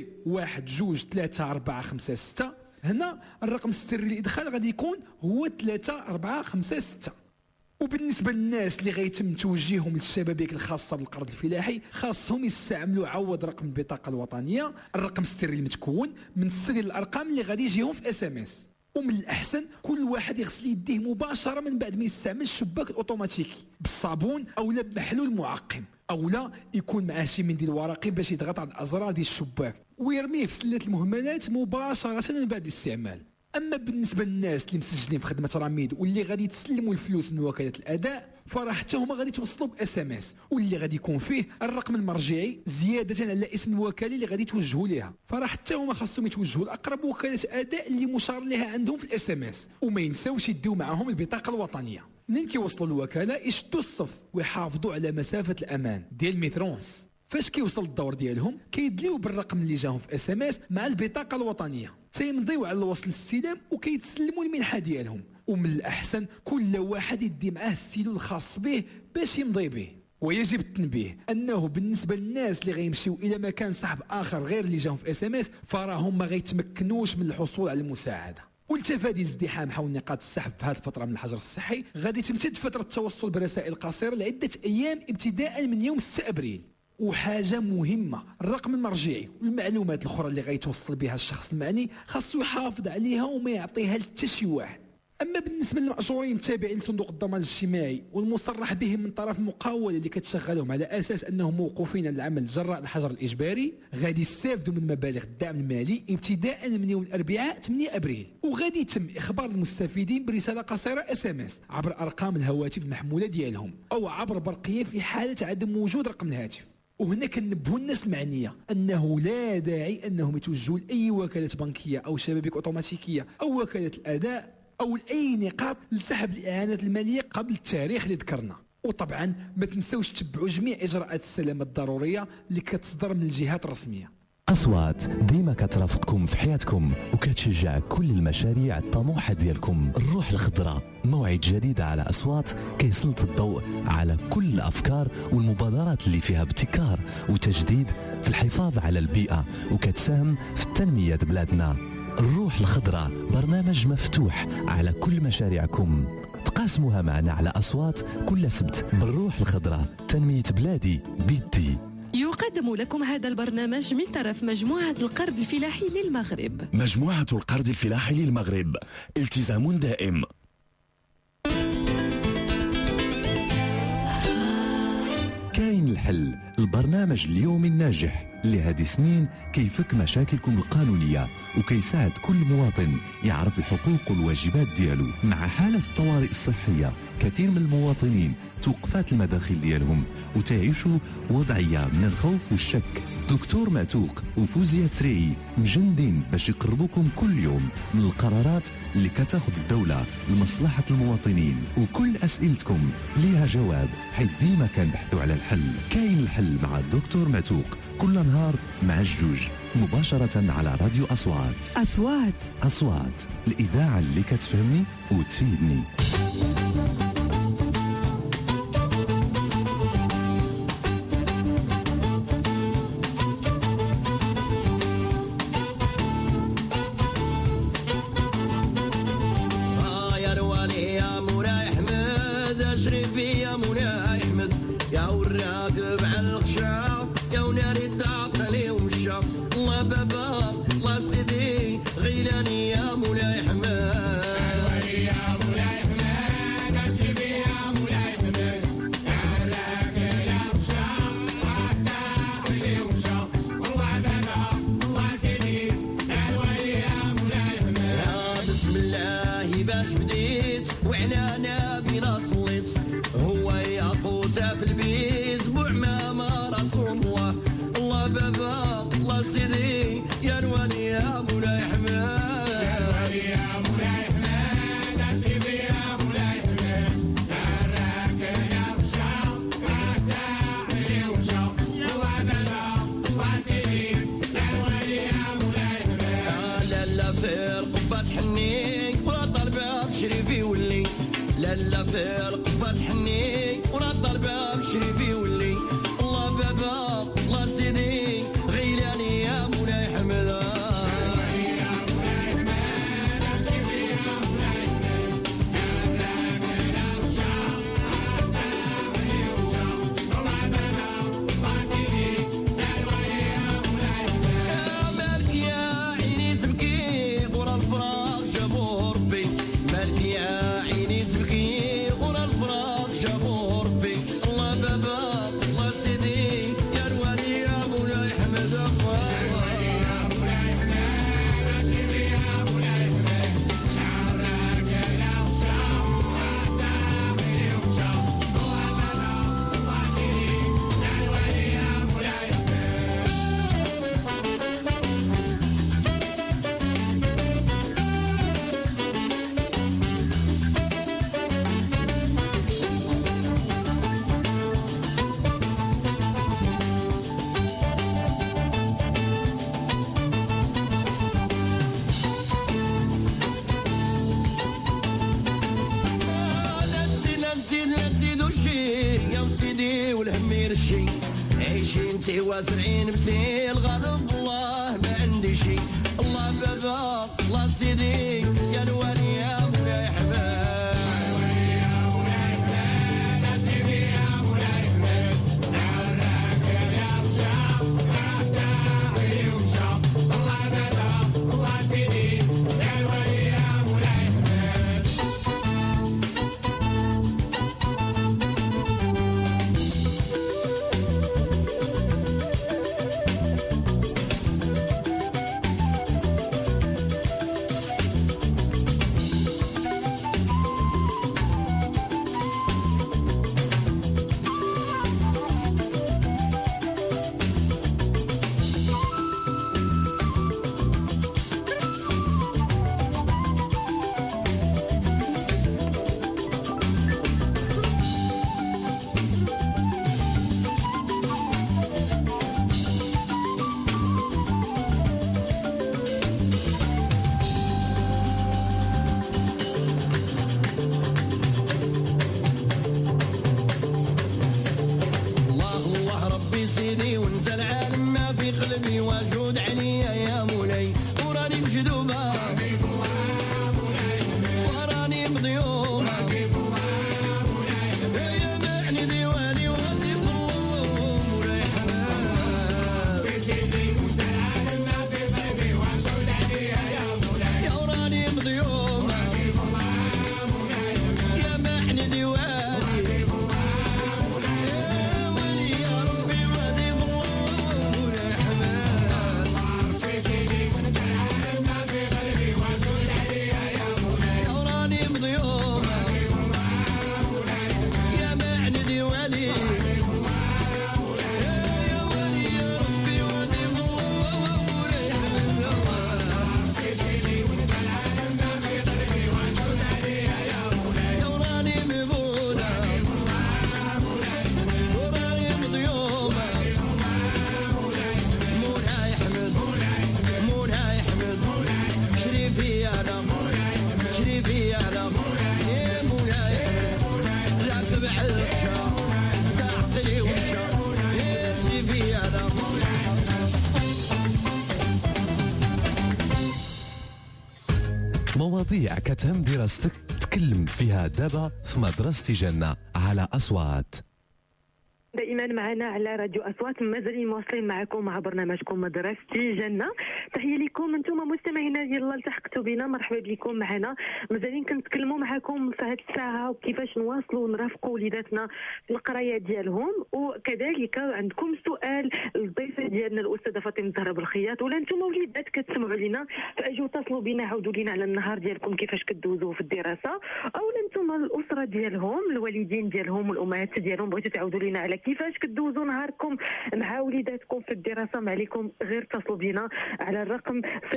B123456 هنا الرقم السري للإدخال غادي يكون هو 3456. وبالنسبه للناس اللي غيتم توجيههم للشبابيك الخاصه بالقرض الفلاحي خاصهم يستعملوا عوض رقم البطاقه الوطنيه الرقم السري المتكون من 6 ديال الارقام اللي غادي يجيهم في SMS. ومن الاحسن كل واحد يغسل يديه مباشره من بعد ما يستعمل الشباك الاوتوماتيكي بالصابون او لا بمحلول معقم، او لا يكون معاه شي منديل ورقي باش يضغط على الازرار ديال الشباك ويرميه في سله المهملات مباشره من بعد الاستعمال. اما بالنسبه للناس اللي مسجلين في خدمه رميد واللي غادي تسلموا الفلوس من وكاله الاداء فراه حتى هما غادي توصلوا SMS واللي غادي يكون فيه الرقم المرجعي زياده على اسم الوكاله اللي غادي توجهوا ليها، فراه حتى هما خاصهم يتوجهوا لاقرب وكاله اداء اللي مشار لها عندهم في SMS، وما ينساوش يديو معهم البطاقه الوطنيه. منين كيوصلوا الوكاله يشدوا الصف ويحافظوا على مسافه الامان ديال مترونس. فاش كيوصل الدور ديالهم كيدليو بالرقم اللي جاهم في SMS مع البطاقه الوطنيه، تيمضيو على الوصل الاستلام وكيتسلموا المنحه ديالهم. ومن الاحسن كل واحد يدي معاه السيلو الخاص به باش يمضي به. ويجب التنبيه انه بالنسبه للناس اللي غيمشيو الى مكان سحب اخر غير اللي جاهم في SMS فراهم ما غيتمكنوش من الحصول على المساعده. ولتفادي الازدحام حول نقاط السحب في هذه الفتره من الحجر الصحي غادي تمتد فتره التوصل برسائل قصيره لعده ايام ابتداء من يوم 6 ابريل. وحاجه مهمه الرقم المرجعي والمعلومات الاخرى اللي غيتوصل بها الشخص المعني خاصو يحافظ عليها وما يعطيها لحتى شي واحد. اما بالنسبه للمأجورين التابعين لصندوق الضمان الاجتماعي والمصرح بهم من طرف المقاوله اللي كتشغلهم على اساس انهم موقوفين عن العمل جراء الحجر الاجباري، غادي يستافدوا من مبالغ الدعم المالي ابتداء من يوم الاربعاء 8 ابريل، وغادي يتم اخبار المستفيدين برساله قصيره SMS عبر ارقام الهواتف المحموله ديالهم او عبر برقيه في حاله عدم وجود رقم الهاتف. وهنا كنبهوا الناس المعنيه انه لا داعي انهم يتوجهوا لاي وكاله بنكيه او شبابيك اوتوماتيكيه او وكاله الاداء او لاي نقاط لسحب الاعانات الماليه قبل التاريخ اللي ذكرنا. وطبعا ما تنسوش تتبعوا جميع اجراءات السلامه الضروريه اللي كتصدر من الجهات الرسميه. أصوات ديما كترافقكم في حياتكم وكتشجع كل المشاريع الطموحة ديالكم. الروح الخضراء موعد جديد على أصوات كيسلط الضوء على كل الأفكار والمبادرات اللي فيها ابتكار وتجديد في الحفاظ على البيئة وكتساهم في التنمية بلادنا. الروح الخضراء برنامج مفتوح على كل مشاريعكم، تقاسموها معنا على أصوات كل سبت. بالروح الخضراء تنمية بلادي بيدي. يقدم لكم هذا البرنامج من طرف مجموعة القرض الفلاحي للمغرب. مجموعة القرض الفلاحي للمغرب، التزام دائم. كاين الحل، البرنامج اليومي الناجح اللي هذه سنين كيفك مشاكلكم القانونية وكيساعد كل مواطن يعرف الحقوق والواجبات ديالو. مع حالة الطوارئ الصحية كثير من المواطنين توقفات المداخل ديالهم وتعيشوا وضعية من الخوف والشك. دكتور معتوق وفوزية تريي مجندين باش يقربوكم كل يوم من القرارات اللي كتاخذ الدولة لمصلحة المواطنين، وكل أسئلتكم ليها جواب حيث ديما كنبحثوا على الحل. كاين الحل مع الدكتور معتوق كل نهار مع الجوج مباشرة على راديو أصوات. أصوات الإذاعة اللي كتفهمني وتفيدني. وازرعين بسي الغرب والله ما عندي شي. الله بابا الله سيدي يا الولي يا مولاي حماد، يا الولي يا مولاي حماد، يا سيدي يا مولاي حماد، نعرك يا وشام نعتاقي وشام. الله بابا الله سيدي يا الولي يا مولاي حماد. ربي سيدي وانت العالم ما في قلبي وجود عليا يا مولاي وراني مجذوبة وراني مضيوبة يا معني ديواني وغادي مظلوم مولاي حمام سيدي وانت العالم ما في قلبي وجود عليا يا مولاي وراني مضيوبة يا معني ديواني مواضيع كتهم دراستك تكلم فيها دابا في مدرسة جنة على أصوات. دائما معنا على راديو اصوات مازالين مواصلين معكم مع برنامجكم مدرستي جنه. تحيه لكم انتم مستمعينا يلا التحقتوا بنا، مرحبا بكم معنا. مازالين كنتكلموا معكم في هذه الساعه وكيفاش نواصلوا ونرافقوا وليداتنا في القرايه ديالهم، وكذلك عندكم سؤال الضيفه ديالنا الاستاذه فاطمه الزهراء بالخياط، ولا انتم وليدات كتسمعوا لنا فاجوا اتصلوا بنا عاودوا لنا على النهار ديالكم كيفاش كدوزوا في الدراسه، او انتم الاسره ديالهم الوالدين ديالهم والامهات ديالهم بغيتوا تعاودوا لنا على كيفاش كدوزوا نهاركم مع وليداتكم في الدراسه. ما عليكم غير اتصلوا بنا على الرقم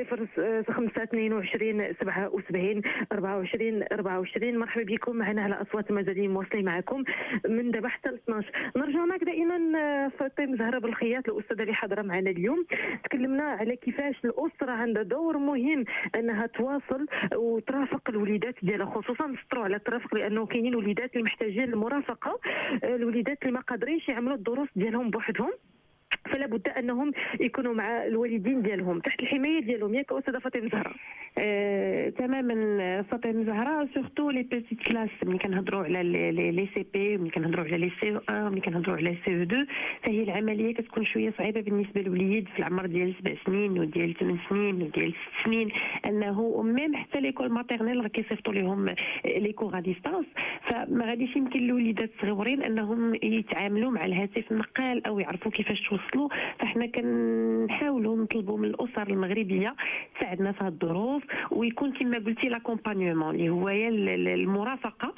0522 77 24 24. مرحبا بكم معنا على اصوات مازالين مواصلين معكم من دابا حتى ل 12. نرجعوا معك دائما فاطمه زهراء بالخياط الاستاذه اللي حاضره معنا اليوم. تكلمنا على كيفاش الاسره عندها دور مهم انها تواصل وترافق الوليدات ديالها، خصوصا نسطروا على الترافق لانه كاينين وليدات اللي محتاجين المرافقه، الوليدات اللي ما قادرينش يعملوا الدروس ديالهم بوحدهم، فلا بد انهم يكونوا مع الوالدين ديالهم تحت الحمايه ديالهم. ياك استاذه فاطمه زهراء؟ تماما فاطمه زهراء، سورتو لي بيتيت كلاس ملي كنهضروا على لي سي بي، ملي كنهضروا على لي سي 1، ملي كنهضروا على سي 2، فهي العمليه كتكون شويه صعيبه بالنسبه للوليد في العمر ديال 7 سنين وديال 8 سنين وديال 6 سنين، انه ميم حتى ليكول ماتيرنيل راه كيصيفطوا لهم لي كور ا ديستانس، فما غاديش يمكن للوليدات الصغيورين انهم يتعاملوا مع الهاتف النقال او يعرفوا كيفاش توصلوا. فاحنا كنحاولوا نطلبوا من الاسر المغربيه تساعدنا في هذه الظروف، ويكون كما قلتي لاكومبانيومون اللي هو المرافقه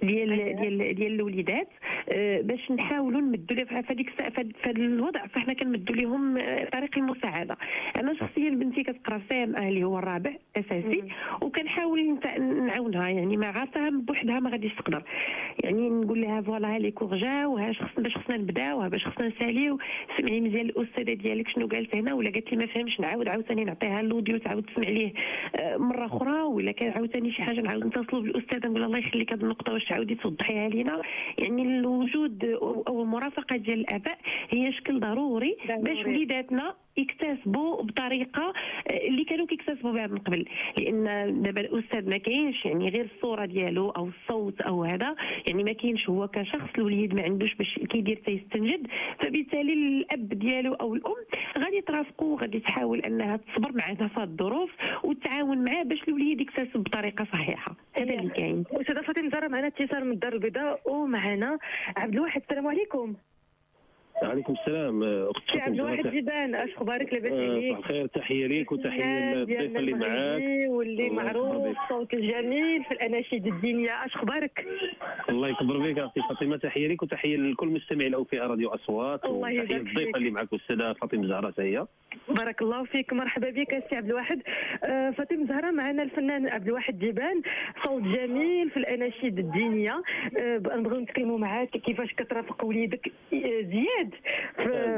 ديال الوليدات، باش نحاولوا نمدوا لهم في هذا الوضع. فاحنا كنمدوا لهم طريق المساعده. انا شخصيا بنتي كتقرا سام اللي هو الرابع اساسي، وكنحاول نعاونها، يعني ما عارفه بوحدها ما غاديش تقدر، يعني نقول لها فوالا لي كور جاو باش خصنا نبداو، باش خصنا نساليو، سمعي مزيان الاستاذه ديالك شنو قالت هنا، ولا قالت لي ما فهمش نعاود عاوتاني نعطيها الاوديو تعاود تسمع ليه مره اخرى، ولا كان عاوتاني شي حاجه نعاود نتصلوا بالاستاذه نقول الله يخليك هذه النقطه واش تعاودي توضحيها لينا. يعني الوجود او المرافقه ديال الاباء هي شكل ضروري باش وليداتنا يكتسبوا بطريقه اللي كانوا كيكتسبوا بها من قبل، لان دابا الاستاذ ما كاينش يعني غير الصوره ديالو او الصوت او هذا، يعني ما كاينش هو كشخص. الوليد ما عندوش باش كيدير تيستنجد، فبالتالي الاب ديالو او الام غادي ترافقوا، غادي تحاول انها تصبر معاه في هذه الظروف وتعاون معاه باش الوليد يكتسب بطريقه صحيحه. هذا اللي كاين. استاذه فاطمه زهراء معنا اتصال من الدار البيضاء ومعنا عبد الواحد. السلام عليكم. وعليكم السلام اختي عبد الواحد جبان، اش اخبارك؟ لاباس عليك؟ بخير، تحيه ليك وتحيه للضيف اللي معاك واللي معروف الصوت الجميل في الاناشيد الدينيه. اش اخبارك؟ الله يكبر بك اختي فاطمه، تحيه ليك وتحيه لكل مستمع له في راديو اصوات، وتحيه للضيفه اللي معك الاستاذه فاطمه زهراء هي. بارك الله فيك، مرحبا بك سي عبد الواحد. فاطمه زهراء معنا الفنان عبد الواحد جبان، صوت جميل في الاناشيد الدينيه. نبغيو نتكلموا معاك كيفاش كترافق وليدك زياد في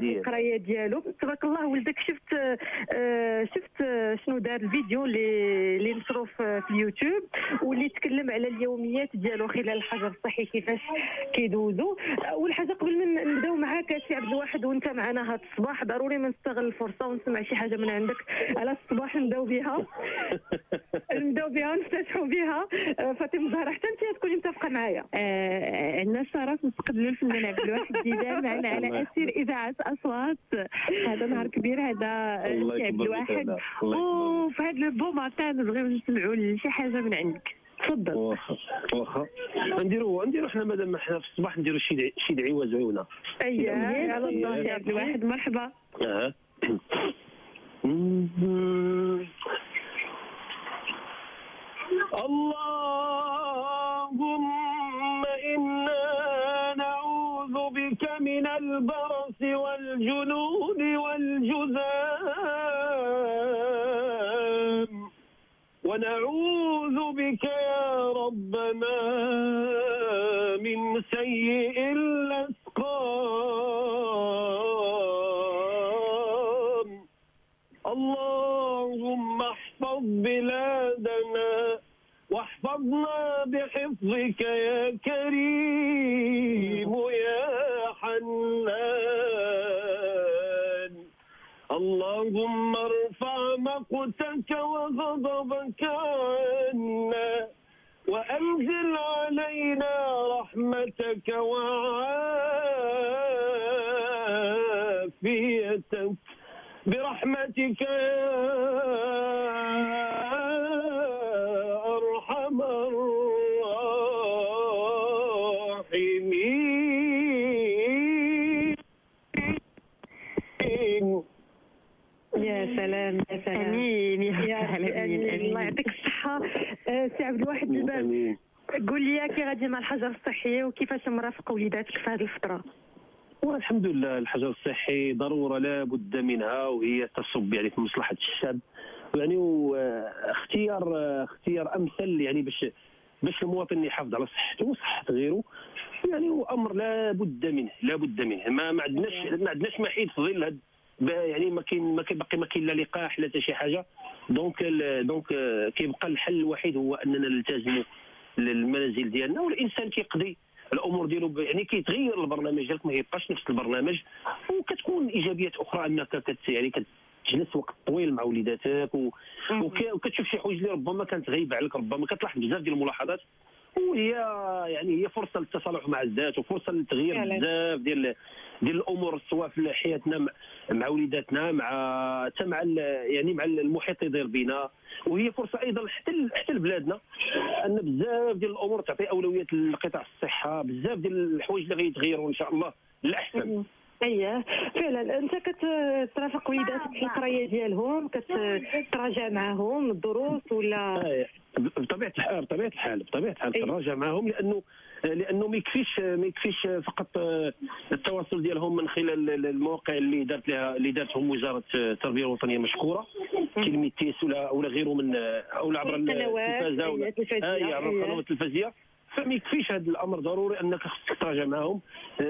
القرايه ديالو. تبارك الله ولدك شفت شنو دار الفيديو اللي نشرو في اليوتيوب واللي تكلم على اليوميات ديالو خلال الحجر الصحي كيفاش كيدوزو. اول حاجه قبل ما نبداو معاك سي عبد الواحد وانت معنا هذا الصباح ضروري ما نستغل الفرصه ونسمع شي حاجه من عندك على الصباح نبداو بها ونفتتحوا بها. فاطمه زهره حتى انت تكوني متفقه معايا. عندنا الشرف نستقبلوا الفنان عبد الواحد ديدان معنا على اثير اذاعه اصوات. هذا نهار كبير هذا سي عبد الواحد، وفي هذا البو ماتان نبغيو نسمعوا شي حاجه من عندك. تفضل. واخا نديرو حنا مادام حنا في الصباح نديرو شي دعيوه زويونه. اييه على الله يا عبد الواحد مرحبا. اللهم إنا نعوذ بك من البرص والجنون والجذام ونعوذ بك يا ربنا من سيء الأسقام. اللهم احفظ بلادنا واحفظنا بحفظك يا كريم يا حنان. اللهم ارفع مقتك وغضبك عنا وأنزل علينا رحمتك وعافيتك برحمتك يا أرحم الراحمين. يا سلام يا سلام. امين يا امين. الله يعطيك الصحه. سي عبد الواحد الباب قول لي كي غادي مع الحجر الصحي وكيفاش مرافق وليداتك في هذه الفتره؟ والحمد لله الحجر الصحي ضروره لا بد منها وهي تصب يعني في مصلحه الشعب يعني اختيار امثل يعني باش المواطن يحافظ على صحته وصحه غيره يعني هو امر لا بد منه ما عندناش محيط في ظل هذا يعني ما كاين لا لقاح لا حتى شي حاجه. دونك كيبقى الحل الوحيد هو اننا نلتزموا للمنازل ديالنا والانسان كيقضي الامور ديالو يعني كيتغير البرنامج ديالك ما يبقاش نفس البرنامج وكتكون ايجابيات اخرى انك يعني كتجلس وقت طويل مع وليداتك وكتشوف شي حوايج اللي ربما كانت غايبه عليك ربما كتلاحظ بزاف ديال الملاحظات وهي يعني هي فرصه للتصالح مع الذات وفرصه للتغيير بزاف ديال الامور سواء في حياتنا مع وليداتنا مع يعني مع المحيط اللي داير بينا وهي فرصه ايضا حتى لبلادنا ان بزاف ديال الامور تعطي اولويات لقطاع الصحه بزاف ديال الحوايج اللي غيتغيروا ان شاء الله للاحسن. اييه فعلا. انت كترافق وليداتك في القرايه ديالهم كتراجع معاهم الدروس ولا؟ بطبيعه الحال كنراجع معاهم لانه ما يكفيش فقط التواصل ديالهم من خلال المواقع اللي دارتهم وزاره التربيه الوطنيه مشكوره كلميتيس ولا غيره من او عبر التلفازه ولا عبر القنوات التلفزيونيه. فما يكفيش هذا الامر ضروري انك خصك تراجع معاهم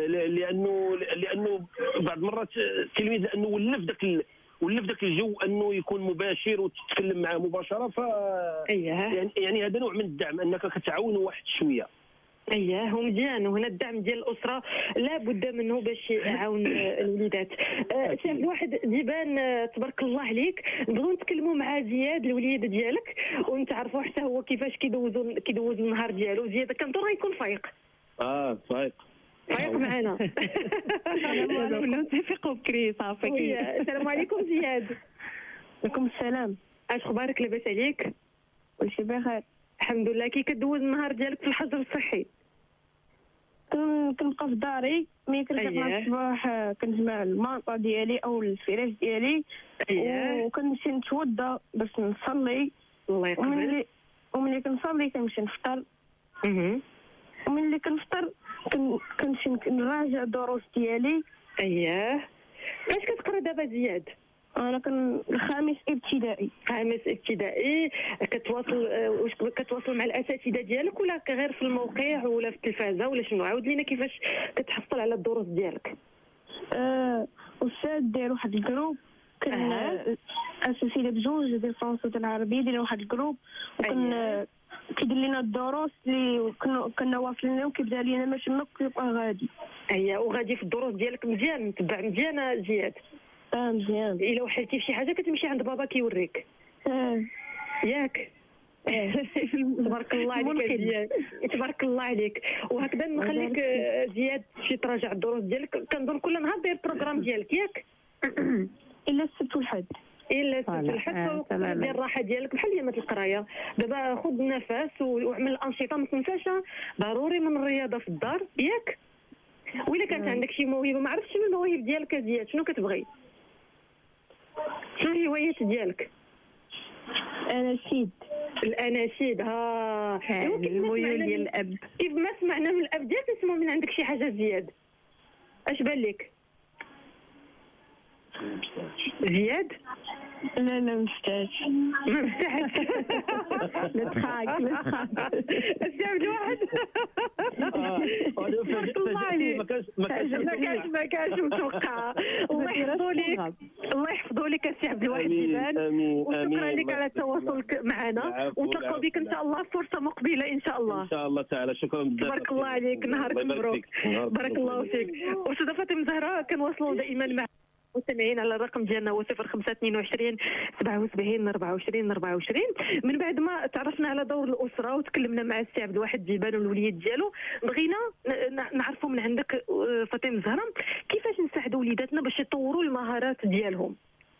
لانه بعض المرات التلميذ لانه ولف ذاك الجو انه يكون مباشر وتتكلم معه مباشره ف يعني هذا نوع من الدعم انك كتعاون واحد شويه. اييه هو مزيان وهنا الدعم ديال الاسره لا بد منه باش يعاون الوليدات. سي عبد الواحد ديبان تبارك الله عليك نبغيو نتكلموا مع زياد الوليد ديالك ونتعرفوا حتى هو كيفاش كيدوز النهار ديالو. زياد كنظن يكون فايق. فايق معنا. ولا نتفقوا بكري صافي. السلام عليكم زياد. وعليكم السلام. اش اخبارك لاباس عليك؟ كلشي بخير الحمد لله. كي كدوز النهار ديالك في الحجر الصحي؟ كنبقى في داري ملي كنرجع الصباح كنجمع الماطه ديالي او الفراش ديالي وكنمشي نتوضا باش نصلي. الله يقبل. وملي كنصلي كنمشي نفطر وملي كنفطر كنمشي نراجع الدروس ديالي. اييه اش كتقرا دابا زياد؟ انا الخامس ابتدائي. كتواصل مع الاساتذه ديالك ولا غير في الموقع ولا في التلفازه ولا شنو؟ عاود لينا كيفاش كتحصل على الدروس ديالك. داير واحد الجروب كان اساسي بجوج ديال الفرنسا العربيه، داير واحد الجروب وكان كيدير لنا الدروس اللي كنا واصلين لهم، كيبدا لينا ماشي ما كيبقى غادي. وغادي في الدروس ديالك مزيان، متبع مزيان زياد. مزيان. الا وحلتي فشي حاجه كتمشي عند بابا كيوريك. ياك. تبارك الله عليك زياد، تبارك الله عليك. وهكذا نخليك زياد شي تراجع الدروس ديالك، كنظن كل نهار داير البروغرام ديالك ياك. الا السبت والحد. الا السبت والحد دير الراحه ديالك بحال ديما القرايه. دابا خذ نفس واعمل الانشطه، ما تنساش ضروري من الرياضه في الدار ياك. وإلا كانت عندك شي موهبه، ما عرفتش شنو المواهب ديالك زياد، شنو كتبغي؟ شنو الهوايات ديالك؟ الاناشيد. الميول ديال الاب. كيف ما سمعنا من الاب ديالك نسمعوا من عندك شي حاجه زياد. اش بان لك زياد؟ لا ما مفتاحش. ما مفتاحش. نضحك السي عبد الواحد. الله عليك. ما كانش متوقع. الله يحفظوا لك، الله يحفظوا لك السي عبد الواحد جبال، وشكرا لك على التواصل معنا، ونتلقاو بك ان شاء الله فرصه مقبله ان شاء الله. ان شاء الله تعالى. شكرا بزاف. تبارك الله عليك، نهارك مبروك. بارك الله فيك. واستاذه فاطمه زهراء كنواصلوا دائما مع مستمعين على الرقم ديالنا هو 0522 77 24 24. من بعد ما تعرفنا على دور الاسره وتكلمنا مع السي عبد الواحد جبال والوليد ديالو، بغينا نعرفوا من عندك فاطمه زهراء كيفاش نساعدوا وليداتنا باش يطوروا المهارات ديالهم،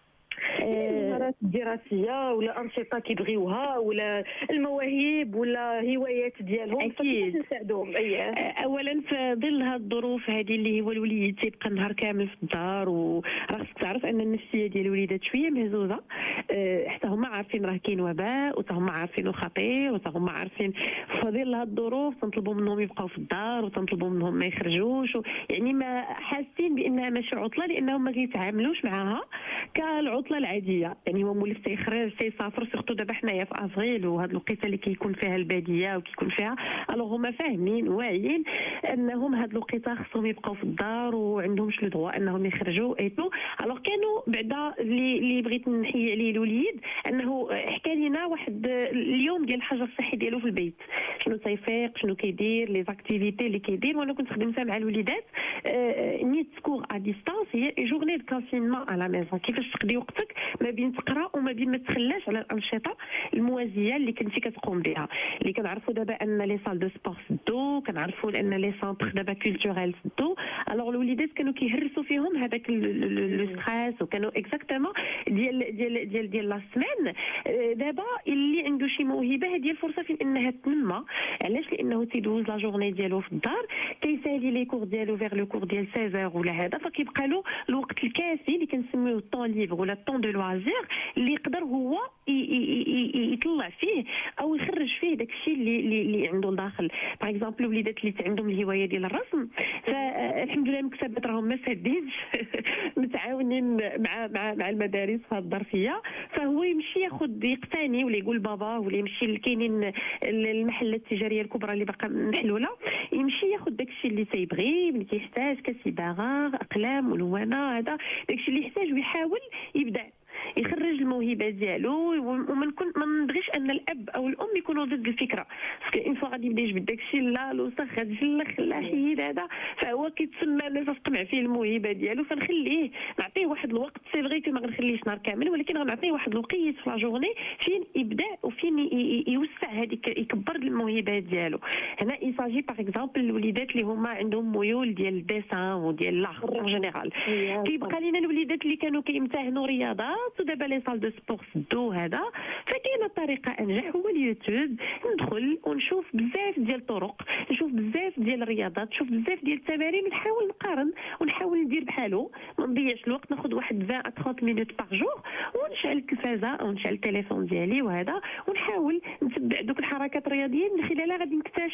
المهارات الدراسيه ولا انشطه كيبغيوها ولا المواهب ولا هوايات ديالهم. اكيد نساعدوهم. اولا في ظل هذه الظروف هذه اللي هو الوليد تيبقى النهار كامل في الدار، وراك تعرف ان النفسيه ديال الوليدات شويه مهزوزه، حتى هما عارفين راه كاين وباء، وحتى هما عارفينه خطير، وحتى هما عارفين. في ظل هذه الظروف تنطلبوا منهم يبقاو في الدار، وتنطلبوا منهم ما يخرجوش، يعني ما حاسين بانها ماشي عطله، لانهم ما كيتعاملوش معها كالعطله العاديه. يعني هو مولف تيخرج تيسافر، سيرتو دابا حنايا في افريل وهاد الوقيته اللي كيكون فيها الباديه وكيكون فيها، الوغ هما فاهمين واعيين انهم هاد الوقيته خصهم يبقاو في الدار وعندهمش لو دروا انهم يخرجوا ايتو. الوغ كانوا بعدا اللي بغيت نحيي عليه الوليد انه حكى لنا واحد اليوم ديال الحجر الصحي ديالو في البيت، شنو تيفيق، شنو كيدير، لي زاكتيفيتي اللي كيدير. وانا كنت خدمتها مع الوليدات نيت سكور ا ديستانس، هي جورني دو كونفينمون على ميزون، كيفاش تقضي وقتك ما بين تقرا وما بين ما تخلاش على الانشطه الموازيه اللي كنتي كتقوم بها. اللي كنعرفوا دابا ان لي سال دو سبور سدو، كنعرفوا ان لي سونتر دابا كولتوريل سدو، الوغ الوليدات كانوا كيهرسوا فيهم هذاك لو ستريس، وكانوا اكزاكتومون ديال لا سيمين. دابا اللي عنده شي موهبه هذه الفرصه فين انها تنمى. علاش؟ لانه تيدوز لا جورني ديالو في الدار، كيسالي لي كور ديالو فيغ لو كور ديال 16 ولا هذا، فكيبقى له الوقت الكافي اللي كنسميوه الطون ليبر ولا الطون دو لوازير، اللي يقدر هو يطلع فيه او يخرج فيه داكشي اللي عنده لداخل. باغ اكزومبل الوليدات اللي عندهم الهوايه ديال الرسم، فالحمد لله المكتبات راهم ما سادينش متعاونين مع المدارس في هذه الظرفيه، فهو يمشي يقتني ولا يقول بابا، ولا يمشي كاينين المحلات التجاريه الكبرى اللي باقا محلوله، يمشي ياخذ داكشي اللي تيبغي، اللي كيحتاج كسيباغه، اقلام، ملونه، هذا داكشي اللي يحتاج، ويحاول يبدع يخرج الموهبه ديالو. وما نبغيش ان الاب او الام يكونوا ضد الفكره، باسكو ان فوا غادي يبدا يجبد داكشي لا الوسخ غتجلخ لا حيد هذا، فهو كيتسمى الناس تقمع فيه الموهبه ديالو. فنخليه نعطيه واحد الوقت، سي فغي ما غنخليش نهار كامل، ولكن غنعطيه واحد الوقيت في لا جورني فين يبدا وفين يوسع هذيك، يكبر الموهبه ديالو. هنا يساجي باغ اكزومبل الوليدات اللي هما عندهم ميول ديال الديسان وديال لاغ اون جينيرال. كيبقى لينا الوليدات اللي كانوا كيمتهنوا رياضات ودابا لي سال دو سبور سدو هذا، فكاينه طريقه انجح هو اليوتيوب. ندخل ونشوف بزاف ديال الطرق، نشوف بزاف ديال الرياضات، نشوف بزاف ديال التمارين، ونحاول نقارن ونحاول ندير بحالو، ما نضيعش الوقت. ناخذ واحد 20 à 30 مينوت باغ جور، ونشعل التلفازه او نشعل التليفون ديالي وهذا، ونحاول نتبع دوك الحركات الرياضيه، من خلالها غادي نكتشف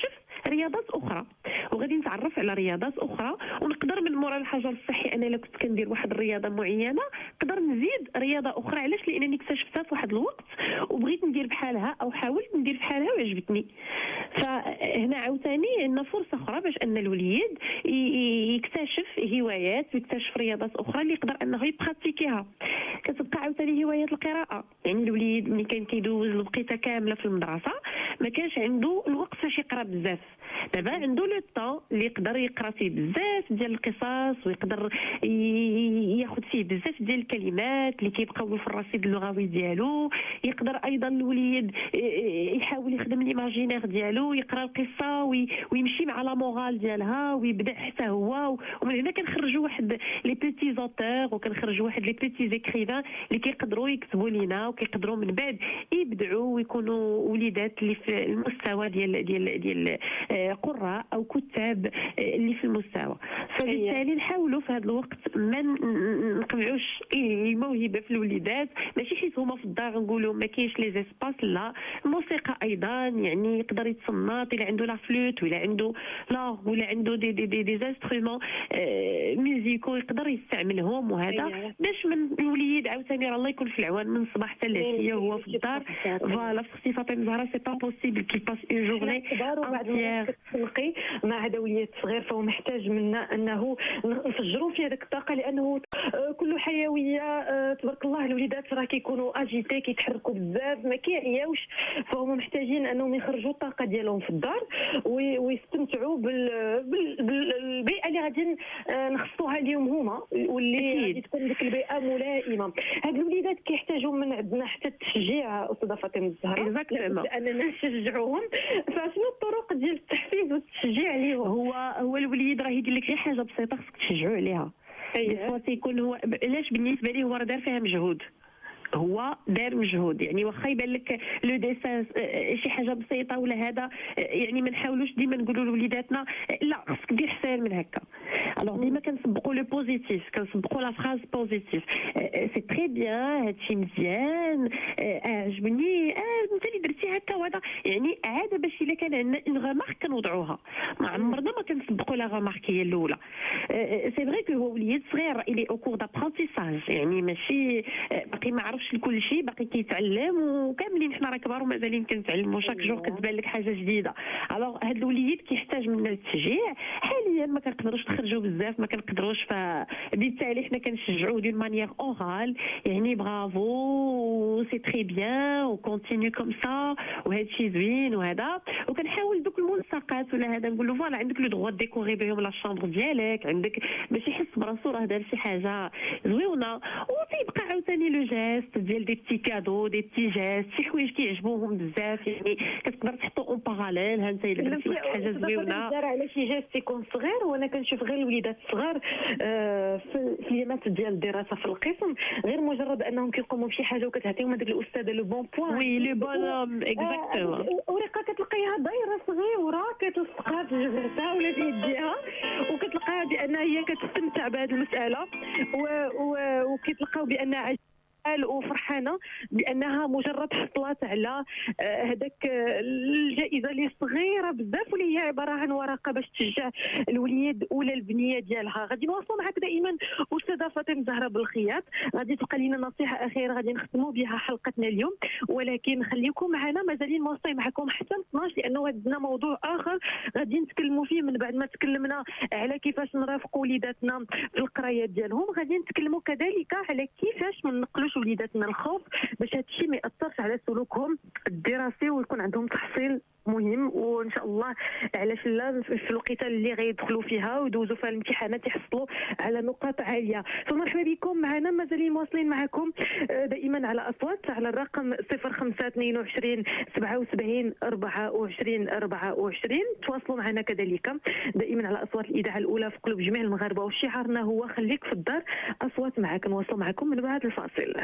رياضات اخرى، وغادي نتعرف على رياضات اخرى، ونقدر من مورا الحجر الصحي انا الا كنت كندير واحد الرياضه معينه نقدر نزيد رياضه اخرى. علاش؟ لانني اكتشفتها في واحد الوقت وبغيت ندير بحالها او حاولت ندير بحالها وعجبتني. فهنا عاوتاني عندنا فرصه اخرى باش ان الوليد يكتشف هوايات ويكتشف رياضات اخرى اللي يقدر انه يبراتيكيها. كتبقى عاوتاني هوايه القراءه، يعني الوليد ملي كان كيدوز الوقيته كامله في المدرسه ما كانش عنده الوقت باش يقرا بزاف. دابا عنده لو طون اللي يقدر يقرا فيه بزاف ديال القصص، ويقدر ياخذ فيه بزاف ديال الكلمات اللي كيبقاو في الرصيد اللغوي ديالو. يقدر ايضا الوليد يحاول يخدم ليماجينير ديالو، يقرا القصه ويمشي مع لا مورال ديالها ويبدع حتى هو. ومن هنا كنخرجوا واحد لي بيتي زوتور وكنخرجوا واحد لي بيتي زيكريفان اللي كيقدروا يكتبوا لينا وكيقدروا من بعد يبدعوا ويكونوا وليدات اللي في المستوى ديال قراء او كتاب اللي في المستوى. فبالتالي نحاولوا في هذا الوقت ما نقمعوش الموهبه في الوليدات، ماشي حيت هما في الدار نقولوا ما كاينش لي زيسباس، لا. الموسيقى ايضا يعني يقدر يتصنت الا عنده لا فلوت ولا عنده لا ولا عنده دي انسترومون ميوزيكو يقدر يستعملهم، وهذا باش من الوليد عاوتاني راه الله يكون في العوان من الصباح حتى الليل وهو في الدار. فوالا في اختي فاطمه زهره سي با بوسيبل كي باس اون جورني كتسلقي مع هذا وليد صغير، فهو محتاج منا انه نفجروا في هذيك الطاقه، لانه كله حيويه. تبارك الله الوليدات راه كيكونوا اجيتي كيتحركوا بزاف ما كيعياوش، فهم محتاجين انهم يخرجوا الطاقه ديالهم في الدار ويستمتعوا بالبيئه اللي غادي نخصوها اليوم هما، واللي غادي تكون ديك البيئه ملائمه. هاد الوليدات كيحتاجوا من عندنا حتى التشجيع استاذه فاطمه الزهراء، اننا نشجعوهم. فشنو الطرق ديال التحفيز والتشجيع ليهم؟ هو الوليد راه يدير لك شي حاجه بسيطه خصك تشجعوا عليها. تيكون هو علاش بالنسبه ليه هو راه دار فيها مجهود، هو دار مجهود. يعني واخا يبان لك لو ديسان شي حاجه بسيطه ولا هذا، يعني ما نحاولوش ديما نقولوا لوليداتنا لا خصك دير حسن من هكا. الوغ ديما كنسبقوا لو بوزيتيف، كنسبقوا لا فراز بوزيتيف. سي تري بيان، هادشي مزيان، عجبني، انت اللي درتي هكا وهذا. يعني عاده باش الا كان عندنا اون غومارك كنوضعوها، ما عمرنا ما كنسبقوا لا غومارك هي الاولى. سي فري كو هو وليد صغير الي او كور دابرونتيساج، يعني ماشي باقي ما عرفش كل شيء، باقي كيتعلم، وكاملين حنا راه كبار ومازالين كنتعلموا، شاك جور كتبان لك حاجه جديده. الوغ هذا الوليد كيحتاج منا التشجيع. حاليا ما كنقدروش نخرجوا بزاف، ما كنقدروش، فبالتالي حنا كنشجعوا دون مانيير اورال، يعني برافو سي تري بيان وكونتينيو كوم سا وهذا الشيء زوين وهذا. وكنحاول دوك الملصقات ولا هذا نقول له فوالا عندك لو دغوا ديكوري بهم لا شامبر ديالك، عندك باش يحس براسو راه دار شي حاجه زوينه. وتيبقى عاوتاني لو جيست ديال دي بتي كادو، دي بتي جيست، شي حوايج كيعجبوهم بزاف، يعني كتقدر تحطو اون باراليل. ها انت الا درتي واحد حاجه زوينه على شي جيست يكون صغير. وانا كنشوف غير الوليدات الصغار في اليامات ديال الدراسه في القسم، غير مجرد انهم كيقوموا بشي حاجه وكتعطيهم هذيك الاستاذه لو بون بوين، وي لو بون اكزاكتومون، ورقه كتلقايها دايره صغيره كتلصقها في جبهتها ولا في يديها، وكتلقاها بان هي كتستمتع بهذه المساله، وكتلقاو بان وفرحانه بانها مجرد حصلت على هذاك الجائزه اللي صغيره بزاف، واللي هي عباره عن ورقه باش تشجع الوليد ولا البنيه ديالها. غادي نواصلوا معك دائما استاذه فاطمه زهره بالخياط، غادي تبقى لنا نصيحه اخيره غادي نختموا بها حلقتنا اليوم، ولكن خليكم معنا مازالين مواصلين معكم حتى 12 لانه عندنا موضوع اخر غادي نتكلموا فيه من بعد ما تكلمنا على كيفاش نرافقوا وليداتنا في القرايات ديالهم. غادي نتكلموا كذلك على كيفاش ما نقلوش وليداتنا الخوف باش هادشي ما ياثرش على سلوكهم الدراسي ويكون عندهم تحصيل مهم. وان شاء الله علاش لا في الوقيته اللي غيدخلوا فيها ويدوزوا فيها الامتحانات يحصلوا على نقاط عاليه. فمرحبا بكم معنا، مازالين مواصلين معكم دائما على اصوات على الرقم 0522 77 24 24. تواصلوا معنا كذلك دائما على اصوات الاذاعه الاولى في قلوب جميع المغاربه، وشعارنا هو خليك في الدار. اصوات معك، نواصلوا معكم من بعد الفاصل.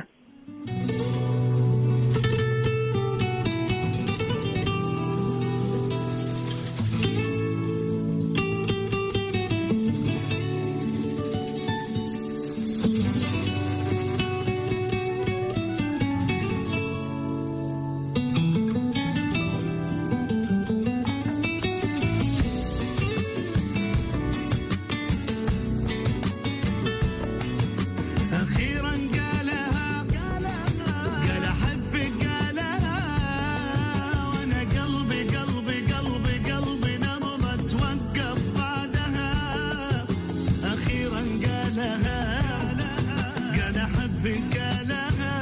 احبك قالها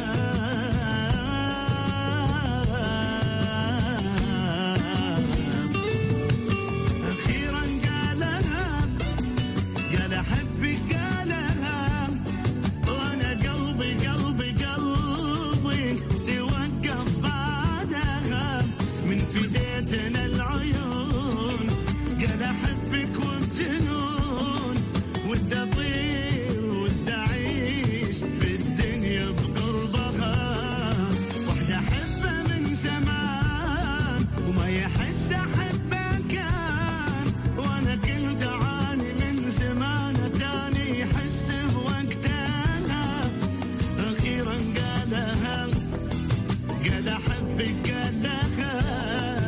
اخيرا قالها قال احبك قالها وانا قلبي قلبي قلبي توقف بعدها من فديتنا العيون قال احبك وبجنون ودي اطير ودي اعيش في الدنيا بقربها وحده احبها من زمان وما يحس احبها كان وانا كنت اعاني من زمان تاني يحس بوقتها اخيرا قالها قال احبك قالها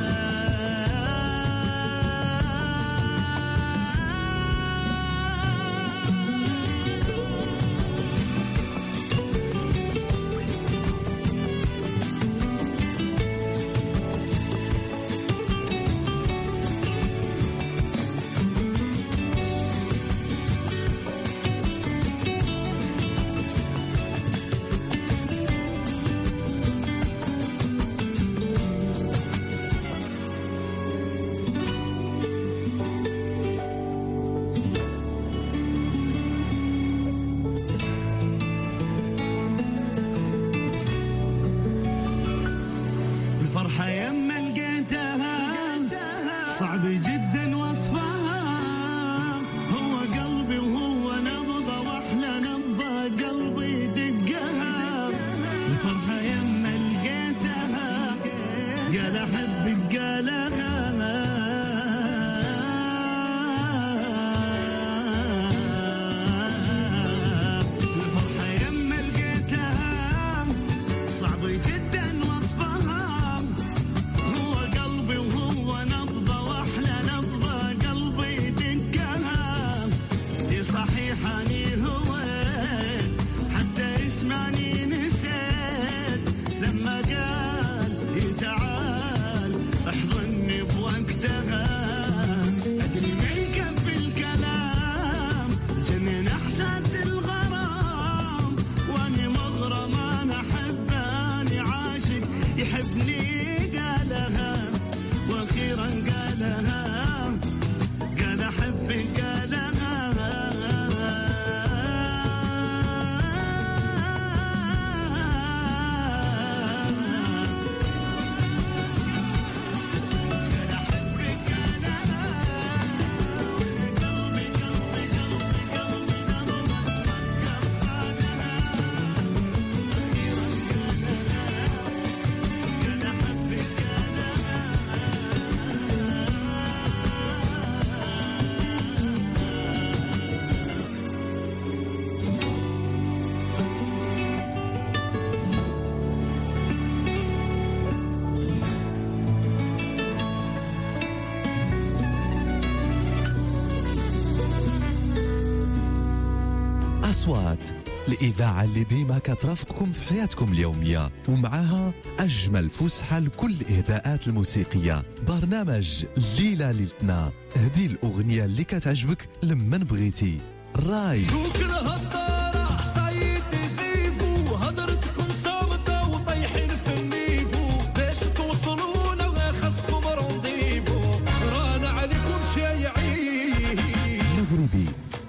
الفرحة يما لقيتها صعب جدا وصفها هو قلبي وهو نبضة واحلى نبضة قلبي دقها الفرحة يما لقيتها قال احبك قالها الفرحة يما لقيتها صعب جدا وصفها هو قلبي وهو نبضة واحلى نبضة قلبي دقها دي صحيح اني هويت حتى اسمعني نسيت لما قال لي تعال احضني بوقتها ادري من كف الكلام جنين احساس الغرام واني مغرم انا احبه اني عاشق يحبني قالها واخيرا قالها قال احبك قالها أصوات الإذاعة اللي ديما كترافقكم في حياتكم اليومية ومعها أجمل فسحة لكل الإهداءات الموسيقية برنامج الليلة ليلتنا هدي الأغنية اللي كتعجبك لما بغيتي راي وكره الدار صيد زيفو هضرتكم صامتة وطيحين في النيفو باش توصلونا خاصكم رونديفو رانا عليكم شايعين مغربي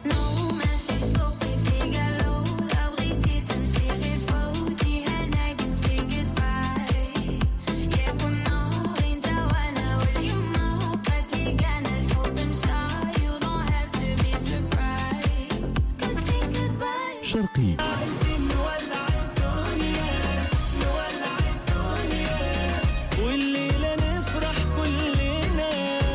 شرقي والليلة نفرح كلنا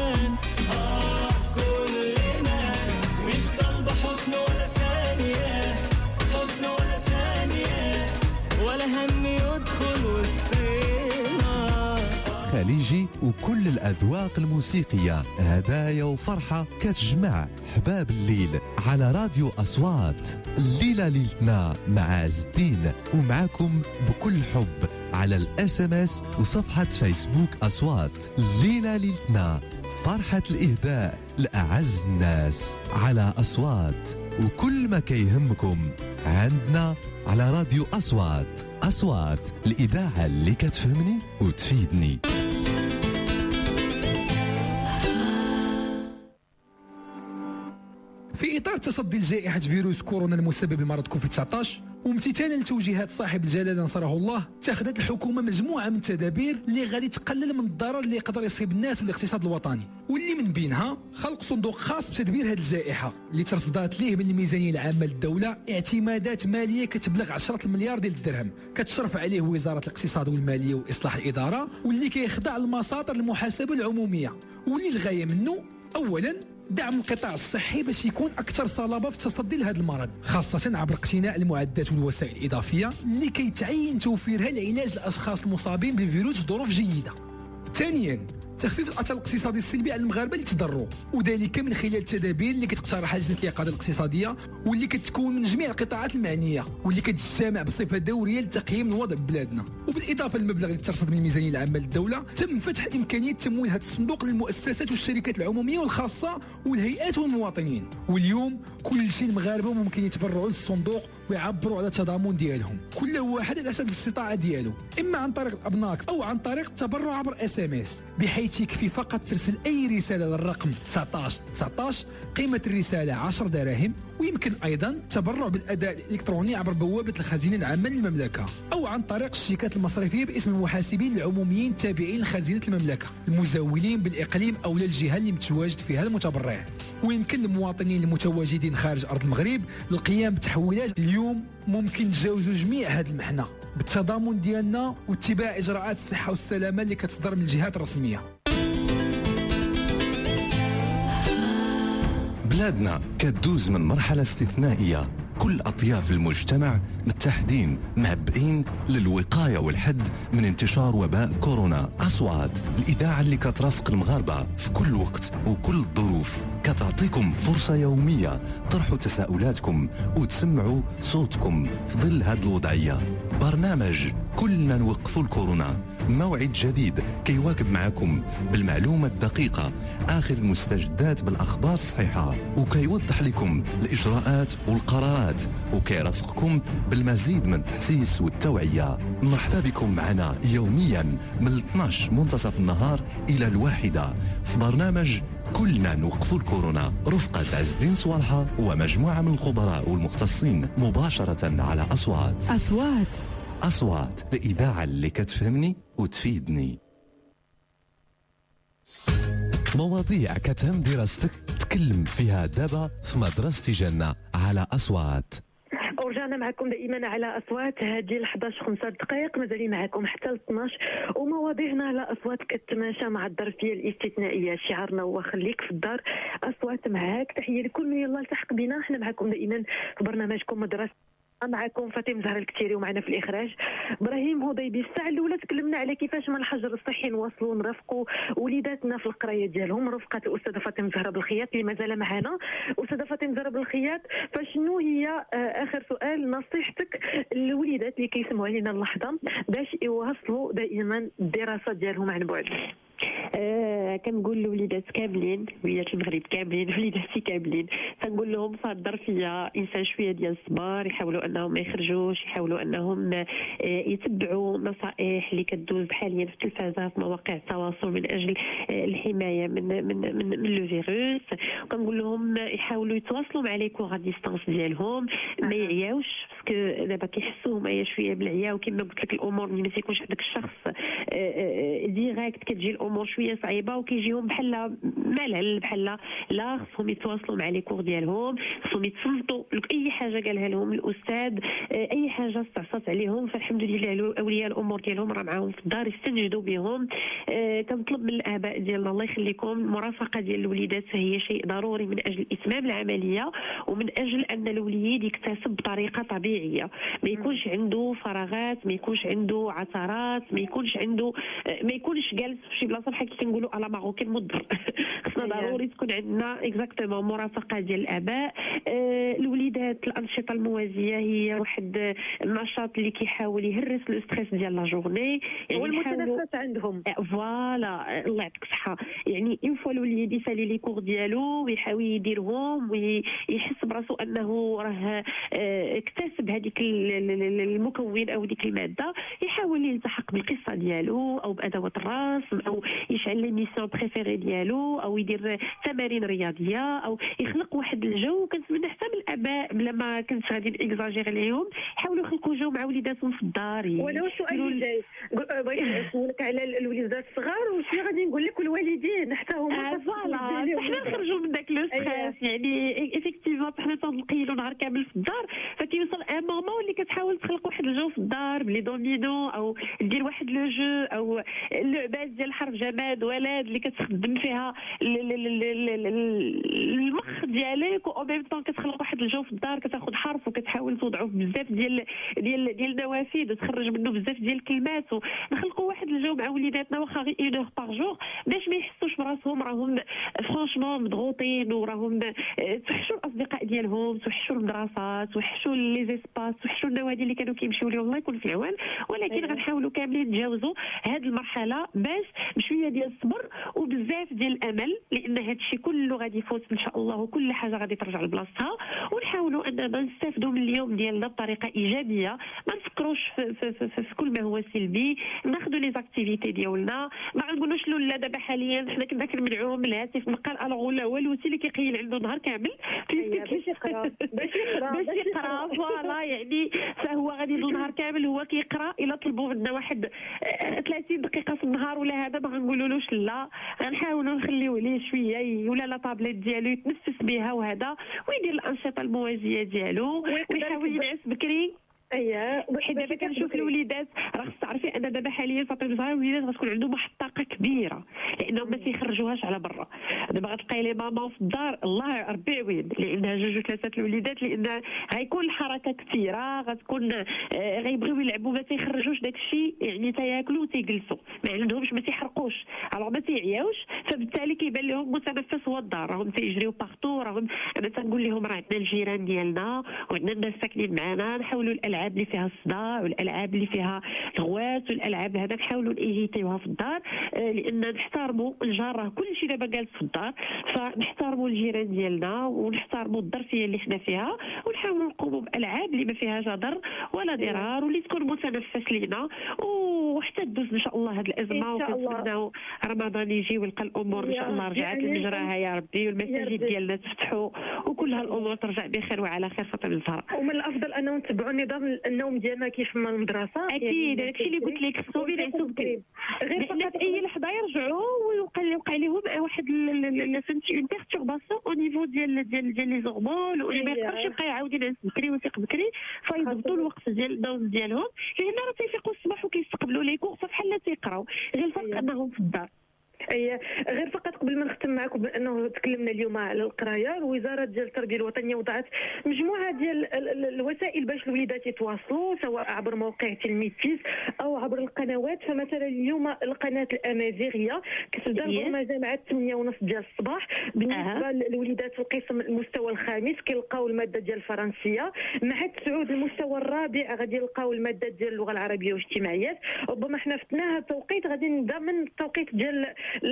كلنا مش طالبة حزن ولا ثانية حزن ولا ثانية ولا هم يدخل وسطنا خليجي وكل الأذواق الموسيقية هدايا وفرحة كتجمع حباب الليل على راديو أصوات الليلة ليلتنا مع عز الدين ومعاكم بكل حب على الSMS وصفحة فيسبوك أصوات الليلة ليلتنا فرحة الإهداء لأعز الناس على أصوات وكل ما كيهمكم عندنا على راديو أصوات الإذاعة اللي كتفهمني وتفيدني. في إطار تصدي لجائحة فيروس كورونا المسبب بمرض كوفيد-19 وامتثالا لتوجيهات صاحب الجلالة نصره الله، اتخذت الحكومة مجموعة من التدابير اللي غادي تقلل من الضرر اللي يقدر يصيب الناس والاقتصاد الوطني، واللي من بينها خلق صندوق خاص بتدبير هذه الجائحة اللي ترصدات ليه من الميزانية العامة للدولة اعتمادات مالية كتبلغ 10 مليار ديال الدرهم، كتشرف عليه وزارة الاقتصاد والمالية وإصلاح الإدارة، واللي كيخضع لمصادر المحاسبة العمومية، واللي الغاية منه أولا دعم القطاع الصحي باش يكون اكثر صلابه في التصدي لهذا المرض، خاصه عبر اقتناء المعدات والوسائل الاضافيه اللي كيتعين توفيرها لعلاج الاشخاص المصابين بالفيروس في ظروف جيده. ثانيا تخفيف الاثر الاقتصادي السلبي على المغاربه اللي تضروا، وذلك من خلال التدابير اللي كتقترحها لجنه اليقظه الاقتصاديه واللي كتكون من جميع القطاعات المعنيه واللي كتجتمع بصفه دوريه لتقييم الوضع ببلادنا. وبالاضافه للمبلغ اللي ترصد من الميزانيه العامه للدوله، تم فتح امكانيه تمويل هذا الصندوق للمؤسسات والشركات العموميه والخاصه والهيئات والمواطنين، واليوم كل شيء المغاربه ممكن يتبرعوا للصندوق ويعبروا على التضامن ديالهم، كل واحد على حسب الاستطاعه ديالو، اما عن طريق الابناك او عن طريق التبرع عبر SMS، بحيث يكفي فقط ترسل اي رساله للرقم 1919 قيمه الرساله 10 دراهم، ويمكن ايضا التبرع بالاداء الالكتروني عبر بوابه الخزينه العامه للمملكه او عن طريق الشيكات المصرفيه باسم المحاسبين العموميين التابعين لخزينه المملكه المزاولين بالاقليم او للجهه اللي متواجد فيها المتبرع. ويمكن للمواطنين المتواجدين خارج ارض المغرب القيام بتحويلات اليوم ممكن تجاوزوا جميع هذه المحنه بالتضامن ديالنا واتباع اجراءات الصحه والسلامه اللي كتصدر من الجهات الرسميه. بلادنا كتدوز من مرحلة استثنائية، كل أطياف المجتمع متحدين معبئين للوقاية والحد من انتشار وباء كورونا. أصوات الإذاعة اللي كترافق المغاربة في كل وقت وكل الظروف، كتعطيكم فرصة يومية طرحوا تساؤلاتكم وتسمعوا صوتكم في ظل هذه الوضعية. برنامج كلنا نوقفوا الكورونا، موعد جديد كيواكب معكم بالمعلومة الدقيقة آخر المستجدات بالأخبار الصحيحة، وكيوضح لكم الإجراءات والقرارات، وكيرافقكم بالمزيد من التحسيس والتوعية. مرحبا بكم معنا يوميا من 12 منتصف النهار إلى 1 في برنامج كلنا نوقفوا الكورونا، رفقة عز الدين صوالحة ومجموعة من الخبراء والمختصين، مباشرة على أصوات الإذاعة اللي كتفهمني وتفيدني. مواضيع كتهم دراستك تكلم فيها دابا في مدرسة جنة على أصوات. ورجعنا معكم دائما على اصوات هذه 11:05 دقائق، مازالين معكم حتى ل 12 ومواضيعنا على اصوات كتماشى مع الظرفيه الاستثنائيه. شعارنا هو خليك في الدار، اصوات معاك. تحيه لكل من يلا التحق بنا، احنا معكم دائما في برنامجكم مدرسه. معكم فاطمه زهر الكتيري ومعنا في الاخراج ابراهيم هضيبي. الساعه الاولى تكلمنا على كيفاش من الحجر الصحي نواصلوا ونرافقوا وليداتنا في القرايه ديالهم، رفقه الاستاذه فاطمه زهر بالخياط اللي مازال معنا. استاذه فاطمه زهر بالخياط، فشنو هي اخر سؤال نصيحتك للوليدات اللي كيسمعوا علينا اللحظه باش يواصلوا دائما الدراسه ديالهم عن بعد؟ كنقول لوليدات كاملين، وليدات المغرب كاملين، وليداتي كاملين، كنقول لهم في هذه الظرفيه انسان شويه ديال الصبر، يحاولوا انهم ما يخرجوش، يحاولوا انهم يتبعوا نصائح اللي كدوز حاليا في التلفازه في مواقع التواصل من اجل الحمايه من لو فيروس. كنقول لهم يحاولوا يتواصلوا مع لي كور ديستانس ديالهم، ما يعياوش باسكو دابا كيحسوا هما شويه بالعيا، وكما قلت لك الامور اللي ما تيكونش عندك الشخص ديريكت كتجي الامور شويه صعيبه وكيجيهم بحال ملل، بحال لا خصهم يتواصلوا مع لي كور ديالهم، خصهم يتصنتوا اي حاجه قالها لهم الاستاذ، اي حاجه استعصت عليهم فالحمد لله اولياء الامور ديالهم راه معاهم في الدار يستنجدوا بهم. كنطلب من الاباء ديالنا الله يخليكم المرافقه ديال الوليدات فهي شيء ضروري من اجل اتمام العمليه ومن اجل ان الوليد يكتسب بطريقه طبيعيه، ما يكونش عنده فراغات، ما يكونش عنده عثرات، ما يكونش جالس في شي البلاصه بحال كي كنقولوا على ماروكين مضر. خصنا ضروري تكون عندنا اكزاكتومون مرافقه ديال الاباء. الوليدات الانشطه الموازيه هي واحد النشاط اللي كيحاول يهرس لو ستريس ديال لا جورني، يعني والمتنفس عندهم فوالا. الله يعطيك الصحه. يعني اون فوا الوليد يسالي لي كور ديالو ويحاول يديرهم ويحس براسو انه راه اكتسب هذيك المكون او ديك الماده، يحاول يلتحق بالقصه ديالو او بادوات الرسم او يشعل لي ميسيون بريفيري ديالو او يدير تمارين رياضيه او يخلق واحد الجو. كنتمنى حتى من الاباء بلا ما كنت غادي اكزاجير عليهم يحاولوا يخلقوا جو مع وليداتهم في الدار. ولو السؤال اللي جاي بغيت نسولك على الوليدات الصغار وشي غادي نقول لك الوالدين حتى هما فوالا حنا نخرجوا من داك لو ستريس. يعني ايفيكتيفمون حنا تنقيلوا نهار كامل في الدار، فكيوصل ان مومون اللي كتحاول تخلق واحد الجو في الدار بلي دومينو او دير واحد لو جو او اللعبات ديال حرف جماد ولد اللي كتخدم فيها المخ ديالك او ميم طون كتخلق واحد الجو في الدار، كتاخذ حرف وكتحاول توضعه بزاف ديال النوافذ وتخرج منه بزاف ديال الكلمات ونخلقوا واحد الجو مع وليداتنا واخا غير 1 اور باغ جور باش ما يحسوش براسهم راهم فرانشمون مضغوطين وراهم توحشوا الاصدقاء ديالهم، توحشوا المدرسات، توحشوا لي زيسباس، توحشوا النوادي اللي كانوا كيمشيو لهم. الله يكون في العوان. ولكن غنحاولوا كاملين نتجاوزوا هذه المرحله باش بشويه ديال الصبر وبزاف ديال الامل، لان هذا الشيء كله غادي يفوت ان شاء الله وكل حاجه غادي ترجع لبلاصتها. ونحاولوا اننا نستافدوا من اليوم ديالنا بطريقه ايجابيه، ما نفكروش في كل ما هو سلبي، ناخذوا لي زاكتيفيتي ديالنا. ما نقولوش لا دابا حاليا حنا كنا كنمنعوهم من الهاتف ما قال الوغ ولا هو الوسيله اللي كيقيل عنده نهار كامل باش يقرا فوالا. يعني فهو غادي يضل نهار كامل هو كيقرا. الا طلبوا منا واحد 30 دقيقه في النهار ولا هذا ما غنقولولوش لا، غنحاولوا نخليوه ليه شويه ولا لا طابليت ديالو يتنفس بها وهذا ويدير الانشطه الموازيه ديالو ويحاول ينعس بكري. وحيت دابا كنشوف الوليدات راه خص تعرفي ان دابا حاليا فاطمه زهره الوليدات غتكون عندهم واحد الطاقه كبيره لانهم ما تيخرجوهاش على برا. دابا غتلقاي لي ماما في الدار الله ربي يعين لانها 2 3 الوليدات، لان غيكون الحركه كثيره، غتكون غيبغيو يلعبوا ما تيخرجوش داك الشيء، يعني تياكلوا وتيجلسوا ما عندهمش ما تيحرقوش الوغ ما تيعياوش، فبالتالي كيبان لهم متنفس هو الدار، راهم تيجريو بارتو. راهم انا تنقول لهم راه عندنا الجيران ديالنا وعندنا الناس ساكنين معنا، نحاولوا الالعاب اللي فيها الصداع والالعاب اللي فيها الغواص والالعاب هذا نحاولوا نيجيتيوها في الدار، لان نحترموا الجار. راه كل شيء دابا جالس في الدار، فنحترموا الجيران ديالنا ونحترموا الظرفيه اللي حنا فيها ونحاولوا نقوموا بالالعاب اللي ما فيهاش ضر ولا ضرار واللي تكون متنفس لينا وحتى تدوز ان شاء الله هذه الازمه. وكنتمناو رمضان يجي ويلقى الامور ان شاء الله رجعت لمجراها يا ربي، والمساجد ديالنا تفتحوا وكل هالامور ترجع بخير وعلى خير فاطمه الزهراء. ومن الافضل انه نتبعوا نظام النوم ديالنا كيف ما المدرسه. اكيد داكشي اللي قلت لك خصو ينعسوا بكري، غير فقط اي لحظه يرجعوا ويوقع لهم واحد فهمتي اون بيرتورباسيون او نيفو ديال لي زورمون واللي ما يقدرش يبقى يعاود ينعس بكري ويفيق بكري، فيضبطوا الوقت ديال النوم ديالهم، لان راه تيفيقوا الصباح وكيستقبلوا لي كورس بحال لا تيقراو، غير الفرق انهم في الدار. غير فقط قبل ما نختم معكم بانه تكلمنا اليوم على القرايه، الوزاره ديال التربيه الوطنيه وضعت مجموعه ديال الوسائل باش الوليدات يتواصلوا سواء عبر موقع تلميذ او عبر القنوات. فمثلا اليوم القناه الامازيغيه كتبدا البرمجه مع 8:30 ديال الصباح. بالنسبه للوليدات في القسم المستوى الخامس كيلقاو الماده ديال الفرنسيه، مع التسعود المستوى الرابع غادي يلقاو الماده ديال اللغه العربيه والاجتماعيات. ربما حنا فتناها التوقيت غادي نبدا من التوقيت ديال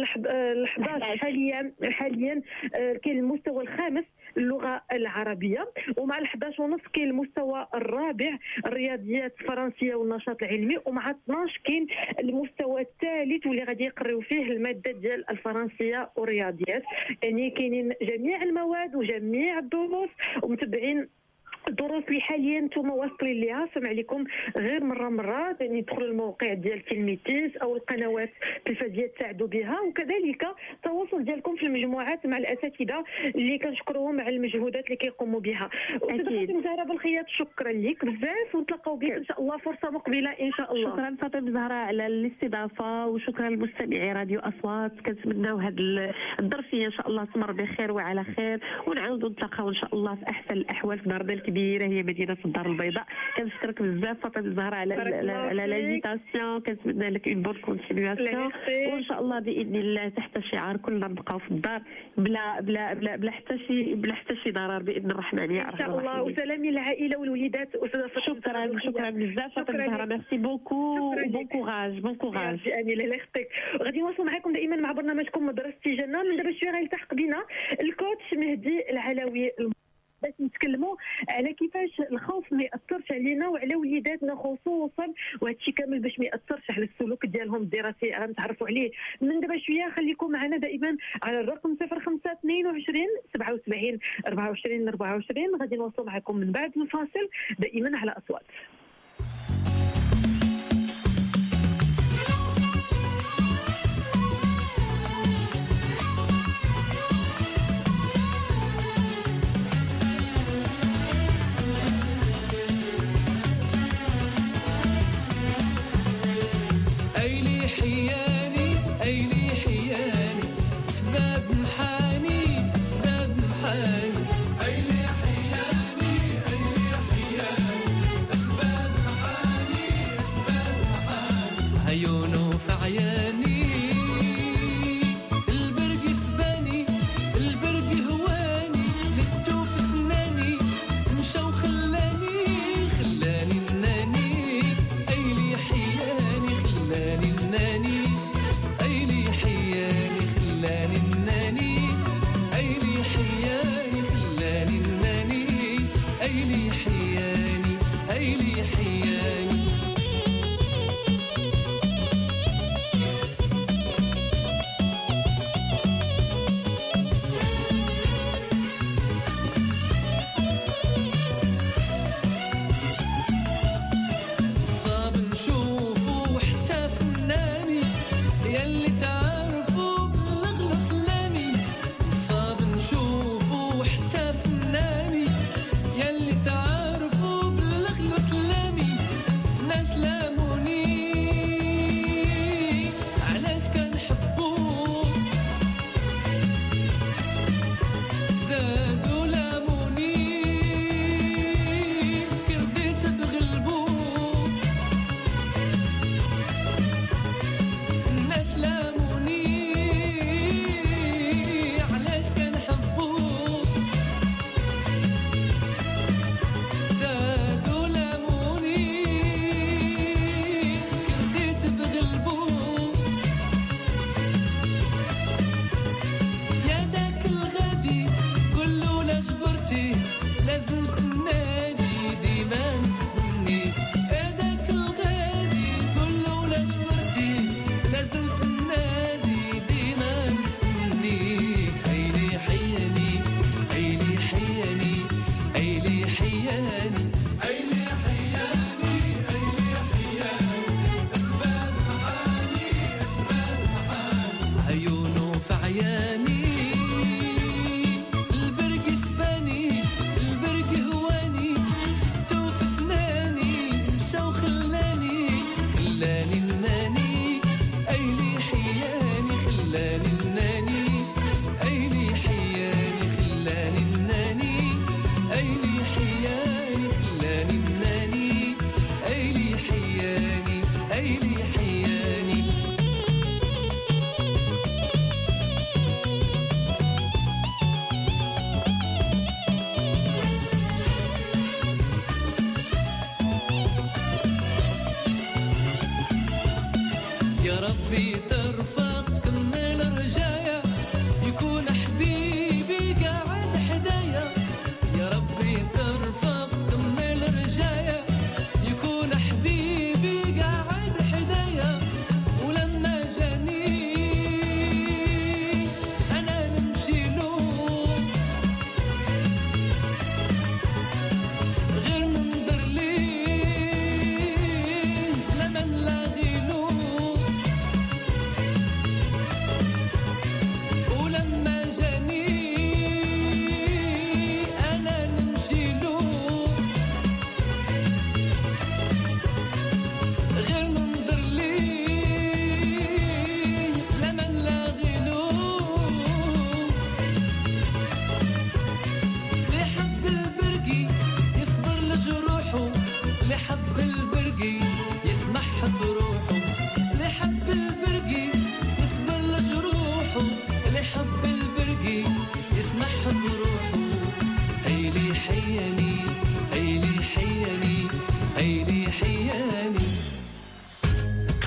11 حاليا كاين المستوى الخامس اللغه العربيه، ومع 11:30 كاين المستوى الرابع الرياضيات الفرنسيه والنشاط العلمي، ومع 12 كاين المستوى الثالث واللي غادي يقريو فيه الماده ديال الفرنسيه والرياضيات. يعني كاينين جميع المواد وجميع الدروس ومتبعين الدروس اللي حاليا نتوما واصلين ليها. سمع لكم غير مره يعني يدخلوا الموقع ديال تلميذ او القنوات التلفزيونيه تساعدوا بها، وكذلك التواصل ديالكم في المجموعات مع الاساتذه اللي كنشكروهم على المجهودات اللي كيقوموا بها. اكيد زهره بالخياط شكرا لك بزاف، ونتلاقاو بك ان شاء الله فرصه مقبله ان شاء الله. شكرا فاطمه زهره على الاستضافه، وشكرا لمستمعي راديو اصوات. كنتمناو هذه الظرفيه ان شاء الله تمر بخير وعلى خير، ونعاودوا نتلاقاو ان شاء الله في احسن الاحوال في دارنا كبيره هي مدينه الدار البيضاء. كنشكرك بزاف فاطمه الزهراء على لانفيتاسيون. كنتمنى لك اون بون كونتينياسيون، وان شاء الله باذن الله تحت شعار كلنا نبقاو في الدار بلا حتى شي ضرر باذن الرحمن يا ارحم الراحمين. ان شاء الله. وسلامي للعائله والوليدات. شكرا بزاف فاطمه الزهراء، ميرسي بوكو، بون كوراج. امين الله يخطيك. غادي نواصلوا معكم دائما مع برنامجكم مدرستي جنه. من دابا شويه غيلتحق بنا الكوتش مهدي العلوي باش نتكلموا على كيفاش الخوف ما ياثرش علينا وعلى وليداتنا خصوصا، وهذا الشيء كامل باش ما ياثرش على السلوك ديالهم الدراسي. غنتعرفوا عليه من دابا شويه. خليكم معنا دائما على الرقم 0522 77 24. غادي نوصلوا معكم من بعد الفاصل دائما على اصوات.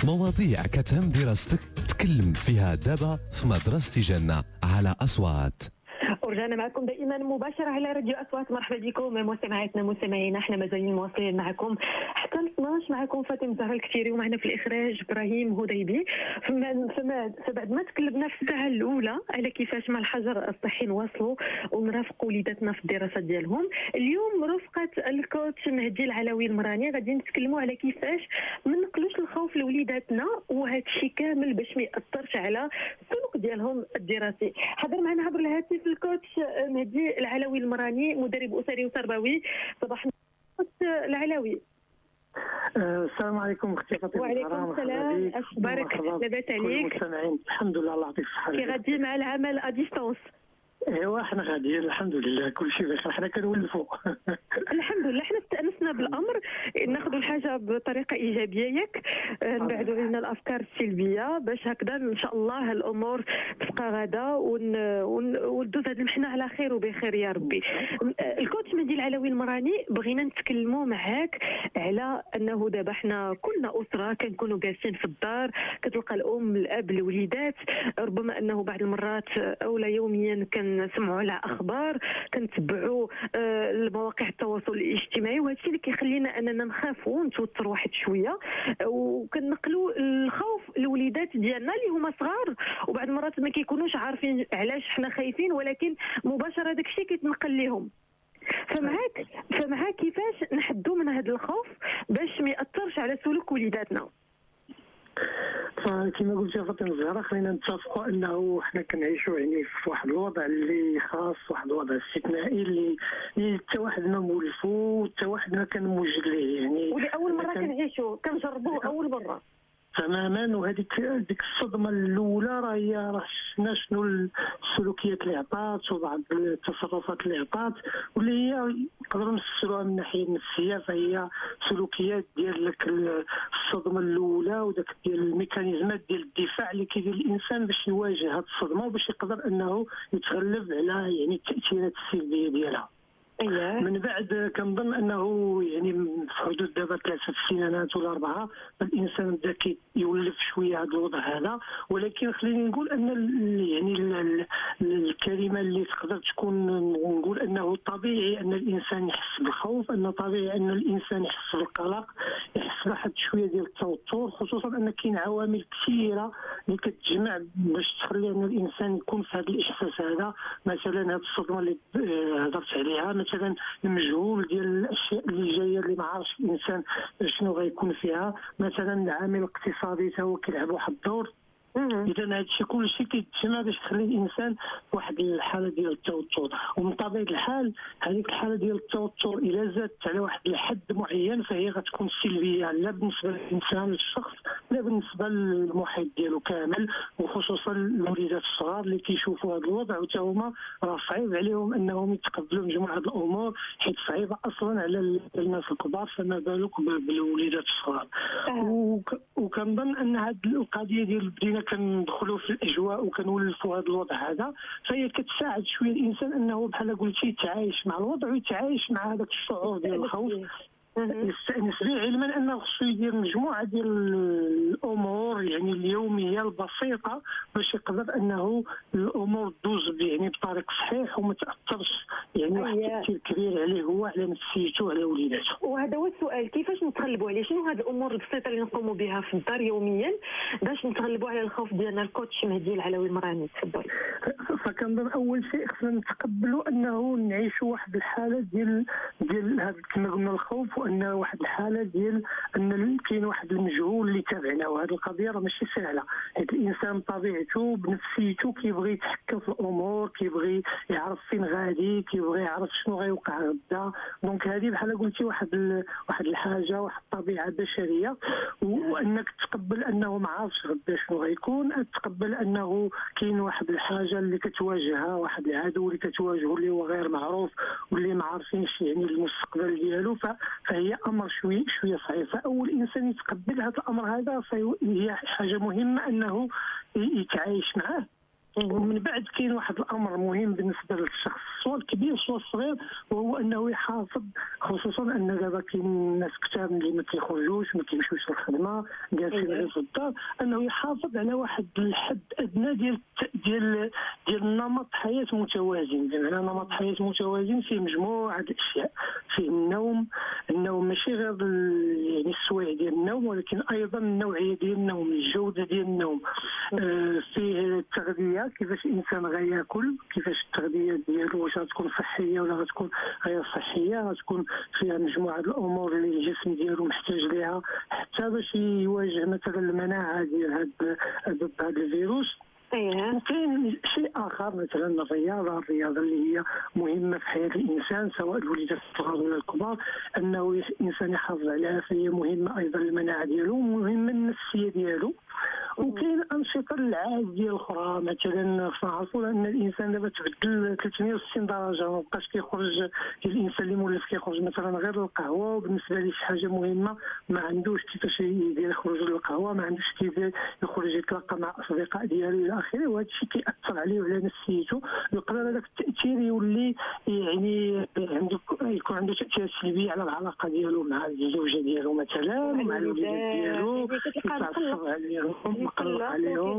مواضيع كتهم دراستك تكلم فيها دابا في مدرسة جنة على أصوات. ورجعنا معكم دائما مباشرة على راديو أصوات. مرحبا بكم مستمعاتنا مستمعينا، احنا مازالين مواصلين معكم حتى ل 12. معكم فاطمة زهرة الكثيري، ومعنا في الإخراج إبراهيم هديبي. فبعد ما تكلمنا في الساعة الأولى على كيفاش مع الحجر الصحي نواصلوا ونرافقوا وليداتنا في الدراسة ديالهم، اليوم رفقة الكوتش مهدي العلوي المراني غادي نتكلموا على كيفاش ما نقلوش الخوف لوليداتنا، وهذا الشيء كامل باش ما يأثرش على السلوك ديالهم الدراسي. حضر معنا عبر الهاتف الكوتش مهدي العلوي المراني، مدرب أسري وتربوي. صباح العلوي. السلام عليكم اختي فاطمه. وعليكم السلام، اخبارك؟ لاباس عليك؟ المستمعين الحمد لله، الله يعطيك الصحه. كي غادي مع العمل اديستونس؟ ايوا حنا غاديين الحمد لله، كل شيء بخير، حنا كنولفوا. الحمد لله، حنا استأنسنا بالامر، ناخذوا الحاجه بطريقه ايجابيه، ياك نبعدوا علينا الافكار السلبيه باش هكذا ان شاء الله الامور تبقى غاده وندوز هذه المحنه على خير وبخير يا ربي. الكوتش مهدي العلوي المراني، بغينا نتكلموا معاك على انه دابا حنا كلنا اسره كنكونوا جالسين في الدار، كتلقى الام الاب الوليدات، ربما انه بعض المرات اولا يوميا كنسمعوا على اخبار، كنتبعوا المواقع التواصل الاجتماعي، وهذا الشيء اللي كيخلينا اننا نخافوا ونتوتر واحد شويه، وكنقلوا الخوف للوليدات ديالنا اللي هما صغار، وبعض المرات ما كيكونوش عارفين علاش حنا خايفين، ولكن مباشره داك الشيء كيتنقل لهم. فمعاك كيفاش نحدوا من هذا الخوف باش ما ياثرش على سلوك وليداتنا؟ فكما قلت يا فاطمه الزهراء، خلينا نتفقوا انه حنا كنعيشوا يعني في واحد الوضع اللي خاص، واحد الوضع استثنائي اللي حتى واحد ما مولفو حتى واحد ما كان موجد ليه، يعني ولي اول مره كنعيشوا كنجربوه اول مره تماما. وهذيك الصدمه الاولى راه شفنا شنو السلوكيات اللي عطات وبعض التصرفات اللي عطات، واللي هي نقدروا نفسروها من الناحيه النفسيه، فهي سلوكيات ديال لك الصدمه الاولى وداك ديال الميكانيزمات ديال الدفاع اللي كيدير الانسان باش يواجه هذه الصدمه وباش يقدر انه يتغلب على يعني التاثيرات السلبيه ديالها. من بعد كنظن انه يعني في حدود دابا 3 سنوات ولا 4 الانسان بدا كيولف شويه هذا الوضع هذا، ولكن خليني نقول ان يعني الكلمه اللي تقدر تكون نقول انه طبيعي ان الانسان يحس بالخوف، انه طبيعي ان الانسان يحس بالقلق، يحس بواحد شويه ديال التوتر، خصوصا ان كاين عوامل كثيره اللي كتجمع باش تخلي ان الانسان يكون في هذا الاحساس هذا. مثلا هذه الصدمه اللي هضرت عليها، مثلا المجهول ديال الاشياء اللي جايه اللي ما عارفش الانسان شنو غيكون فيها، مثلا العامل الاقتصادي حتى هو كيلعب واحد الدور. اذا هذا الشيء كلشي كيتجمع باش تخلي الانسان واحد الحاله ديال التوتر، ومن طبيعه الحال هذيك الحاله ديال التوتر الا زادت على واحد الحد معين فهي غتكون سلبيه، لا بالنسبه للانسان الشخص لا بالنسبه للمحيط ديالو كامل، وخصوصا الوليدات الصغار اللي كيشوفوا هذا الوضع وتا هما راه صعيب عليهم انهم يتقبلوا مجموعه الامور، حيت صعيبه اصلا على الناس الكبار، فما بالك بالوليدات الصغار. وكنظن ان هذه القضيه ديال بدينا كندخلوا في الاجواء وكنولفوا هذا الوضع هذا، فهي كتساعد شويه الانسان انه بحال قلتي يتعايش مع الوضع ويتعايش مع هذاك الشعور ديال الخوف، يستأنس به، علما انه خصو يدير مجموعه ديال الامور يعني اليوميه البسيطه باش يقدر انه الامور تدوز يعني بطريق صحيح وما تاثرش يعني واحد التاثير كبير عليه هو على نفسيته وعلى وليداته. وهذا هو السؤال، كيفاش نتغلبوا عليه؟ شنو هذه الامور البسيطه اللي نقوموا بها في الدار يوميا باش نتغلبوا على الخوف ديالنا؟ الكوتش مهدي العلوي المراني، تفضل. فكنظن اول شيء خصنا نتقبلوا انه نعيشوا واحد الحاله ديال هذا كما قلنا الخوف، وان واحد الحاله ديال ان كاين واحد المجهول اللي تابعنا، وهذه القضيه راه ماشي سهله، حيت الانسان بطبيعته بنفسيته كيبغي يتحكم في الامور، كيبغي يعرف فين غادي، كيبغي يعرف شنو غيوقع غدا. دونك هذه بحال قلتي واحد الحاجه، واحد الطبيعه بشريه، وانك تقبل انه ما عارفش غدا شنو غيكون، تقبل انه كاين واحد الحاجه اللي كتواجهها، واحد العدو اللي كتواجهه اللي هو غير معروف واللي ما عارفينش يعني المستقبل ديالو، فهي امر شويه صعيب. فاول انسان يتقبل هذا الامر هذا هي حاجه مهمه انه يتعايش معه ومن بعد كاين واحد الامر مهم بالنسبه للشخص سواء الكبير سواء الصغير، وهو انه يحافظ، خصوصا ان دابا كاين ناس كثار اللي ما كيخرجوش ما كيمشيوش للخدمه جالسين غير في الدار، انه يحافظ على واحد الحد ادنى ديال نمط حياه متوازن. بمعنى نمط حياه متوازن فيه مجموعه الاشياء، فيه النوم ماشي غير يعني السوايع ديال النوم، ولكن ايضا النوعيه ديال النوم، الجوده ديال النوم، فيه التغذيه، كيفاش الانسان غياكل، كيفاش التغذيه ديالو، واش غتكون صحيه ولا غتكون غير صحيه، غتكون فيها مجموعه الامور اللي الجسم ديالو محتاج ليها حتى باش يواجه مثلا المناعه ديال هذا الفيروس. وكاين شيء اخر مثلا الرياضه اللي هي مهمه في حياه الانسان سواء الوليدات الصغار ولا الكبار، انه الانسان يحافظ عليها، فهي مهمه ايضا المناعه ديالو، مهمه النفسيه ديالو. وكاين انشطه العاديه الاخرى، مثلا نعرفوا ان الانسان دابا تبدل 360 درجه، ما بقاش كيخرج الانسان اللي مولف كيخرج مثلا غير للقهوه، وبالنسبه ليه شي حاجه مهمه ما عندوش كيفاش يدير يخرج للقهوه، ما عندوش كيفاش يخرج يتلاقى مع اصدقاء ديالو الى اخره، وهذا الشيء كيأثر عليه وعلى نفسيته. يقدر هذاك التاثير يولي يعني يكون عنده تاثير سلبي على العلاقه ديالو مع الزوجه ديالو مثلا، مع الوليدات ديالو، كيتعصب عليهم، مقلق عليهم.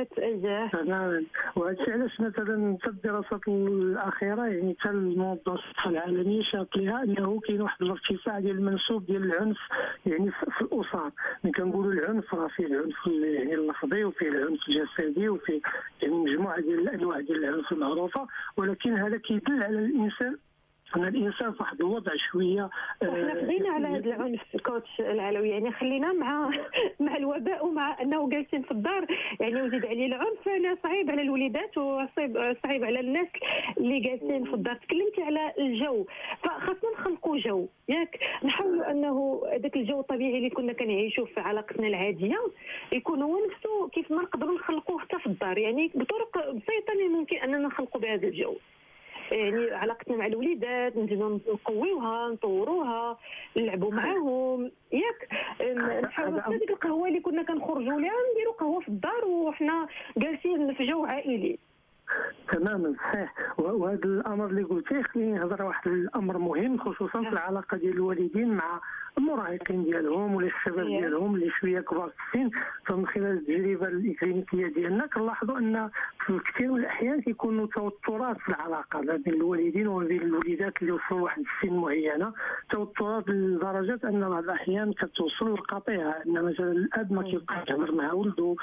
تماما. وهذا الشيء علاش مثلا حتى الدراسات الاخيره يعني حتى المنظمه الصحه العالميه شارت لها انه كاين واحد الارتفاع ديال المنسوب ديال العنف يعني في الاسر. ملي كنقولوا العنف راه فيه العنف يعني اللفظي وفيه العنف الجسدي وفيه يعني مجموعه ديال الانواع ديال العنف المعروفه، ولكن هذا كيدل على الانسان ان الانسان في واحد الوضع شويه. احنا خدينا على هذا العنف الكوتش العلوي، يعني خلينا مع الوباء ومع انه جالسين في الدار، يعني وزيد عليه العنف، انا صعيب على الوليدات وصعيب على الناس اللي جالسين في الدار. تكلمتي على الجو، فخاصنا نخلقوا جو، ياك نحاولوا انه ذاك الجو الطبيعي اللي كنا كنعيشوا في علاقتنا العاديه يكون هو نفسه كيف ما نقدروا نخلقوه حتى في الدار، يعني بطرق بسيطه ممكن اننا نخلقوا بهذا الجو. يعني علاقتنا مع الوليدات نزيدو نقويوها، نطوروها، نلعبوا معاهم، ياك نحاولوا حتى ديك القهوه اللي كنا كنخرجوا لها نديروا قهوه في الدار وحنا جالسين في جو عائلي. تماما صحيح. وهذا الامر اللي قلتيه خليني نهضر واحد الامر مهم، خصوصا في العلاقه ديال الوالدين مع المراهقين ديالهم ولا الشباب ديالهم اللي شويه كبار في السن. فمن خلال التجربه الاكلينيكيه ديالنا كنلاحظوا ان في كثير من الاحيان كيكونوا توترات في العلاقه بين الوالدين وبين الوليدات اللي وصلوا لواحد السن معينه، توترات لدرجه ان بعض الاحيان كتوصل للقطيعه، ان مثلا الاب ما كيبقاش يهضر مع ولده،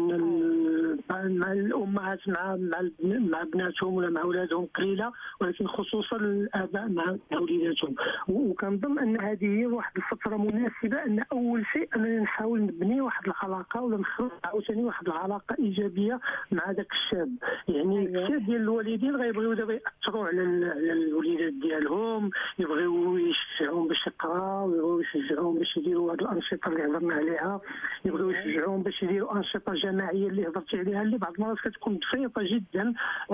ان مع الامهات مع بناتهم ولا مع اولادهم قليله، ولكن خصوصا الاباء مع وليداتهم. وكنظن ان هذه هي واحد الفتره مناسبه ان اول شيء اننا نحاول نبني واحد العلاقه ولا نخلق عاوتاني واحد العلاقه ايجابيه مع ذاك الشاب. يعني كثير ديال الوالدين غيبغيو دابا ياثروا على الوليدات ديالهم، يبغيو يشجعوهم باش يقراو، يبغيو يشجعوهم باش يديروا هذه الانشطه اللي هضرنا عليها، يبغيو يشجعوهم باش يديروا انشطه جماعيه اللي هضرتي عليها، اللي بعض المرات كتكون بسيطه جدا.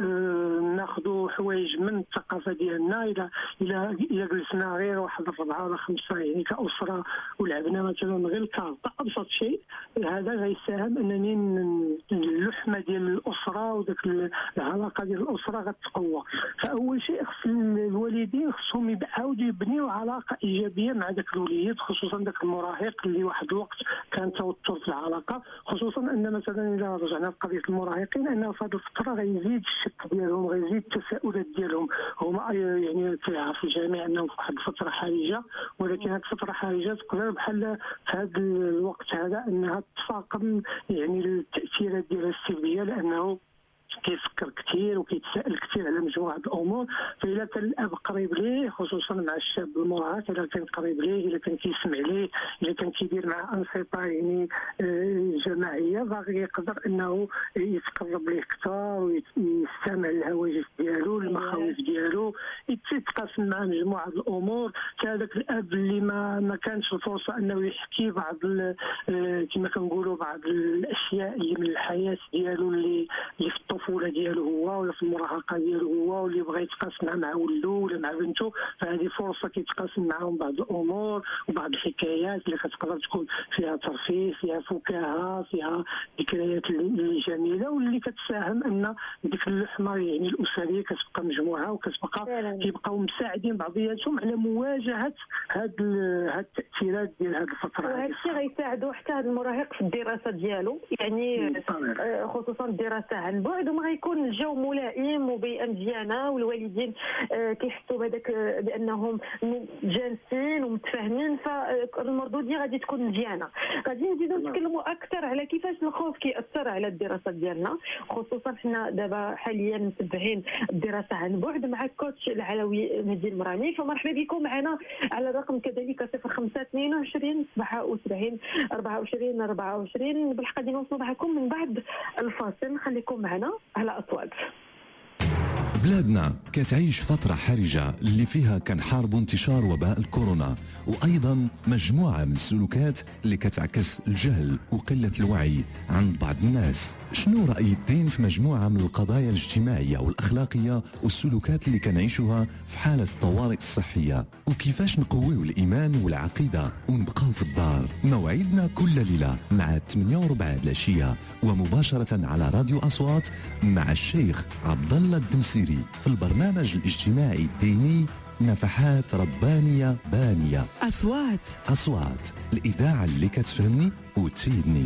ناخذوا حوايج من الثقافه ديالنا، الى جلسنا غير واحد 4 ولا 5 يعني كاسره ولعبنا مثلا غير الكارطه، ابسط شيء هذا غيساهم انني اللحمه ديال الاسره وذاك العلاقه ديال الاسره غتقوى. فاول شيء خص الوالدين خصهم يعاودوا يبنيوا علاقه ايجابيه مع ذاك الوليد، خصوصا ذاك المراهق اللي واحد الوقت كان توتر في العلاقه، خصوصا ان مثلا اذا رجعنا لقضيه المراهقين انه في هذه الفتره غيزيد الشك ديالهم، غيزيد التساؤلات ديالهم. هما يعني كيعرف الجميع انهم في واحد الفتره حرجه، ولكن هذه الفتره حرجه تقدر بحال في هذا الوقت هذا انها تفاقم يعني التاثيرات ديالها السلبيه، لانه كيفكر كثير وكيتساءل كثير على مجموعه الامور. فإذا كان الاب قريب ليه، خصوصا مع الشاب المراهق، اذا كان قريب ليه، اذا كان كيسمع ليه، اذا كان كيدير مع انشطه يعني جماعيه، باغي يقدر انه يتقرب ليه اكثر ويستمع للهواجس ديالو، المخاوف ديالو، يتقاسم معه مجموعه الامور. كذلك الاب اللي ما كانش الفرصه انه يحكي بعض كما كنقولوا بعض الاشياء اللي من الحياه ديالو اللي في الطفوله الطفوله ديالو هو ولا في المراهقه ديالو هو، واللي بغى يتقاسم مع ولده ولا مع بنته، فهذه فرصه كيتقاسم معهم بعض الامور وبعض الحكايات اللي كتقدر تكون فيها ترفيه، فيها فكاهه، فيها ذكريات اللي جميله، واللي كتساهم ان ديك اللحمه يعني الاسريه كتبقى مجموعه وكتبقى كيبقاو مساعدين بعضياتهم على مواجهه هاد التاثيرات ديال هذه الفتره. وهذا الشيء غيساعدوا حتى هذا المراهق في الدراسه ديالو، يعني خصوصا الدراسه عن بعد، وما غيكون الجو ملائم وبيئه مزيانه، والوالدين كيحسوا بهذاك بانهم جالسين ومتفاهمين، فالمردوديه غادي تكون مزيانه. غادي نزيدوا نتكلموا اكثر على كيفاش الخوف كيأثر على الدراسه ديالنا، خصوصا حنا دابا حاليا متبعين الدراسه عن بعد مع كوتش العلوي مهدي المراني. فمرحبا بكم معنا على الرقم كذلك 0522 77 24 24. بالحق غادي نوصلوا معكم من بعد الفاصل، خليكم معنا على أصوات. بلادنا كتعيش فترة حرجة اللي فيها كنحاربوا انتشار وباء الكورونا، وأيضا مجموعة من السلوكات اللي كتعكس الجهل وقلة الوعي عند بعض الناس. شنو رأي الدين في مجموعة من القضايا الاجتماعية والأخلاقية والسلوكات اللي كنعيشوها في حالة الطوارئ الصحية، وكيفاش نقويو الإيمان والعقيدة ونبقاو في الدار؟ موعدنا كل ليلة مع 8:15 العشية، ومباشرة على راديو أصوات مع الشيخ عبد الله الدمسيري في البرنامج الاجتماعي الديني نفحات ربانية بانية. أصوات الإذاعة اللي كتفهمني وتفيدني.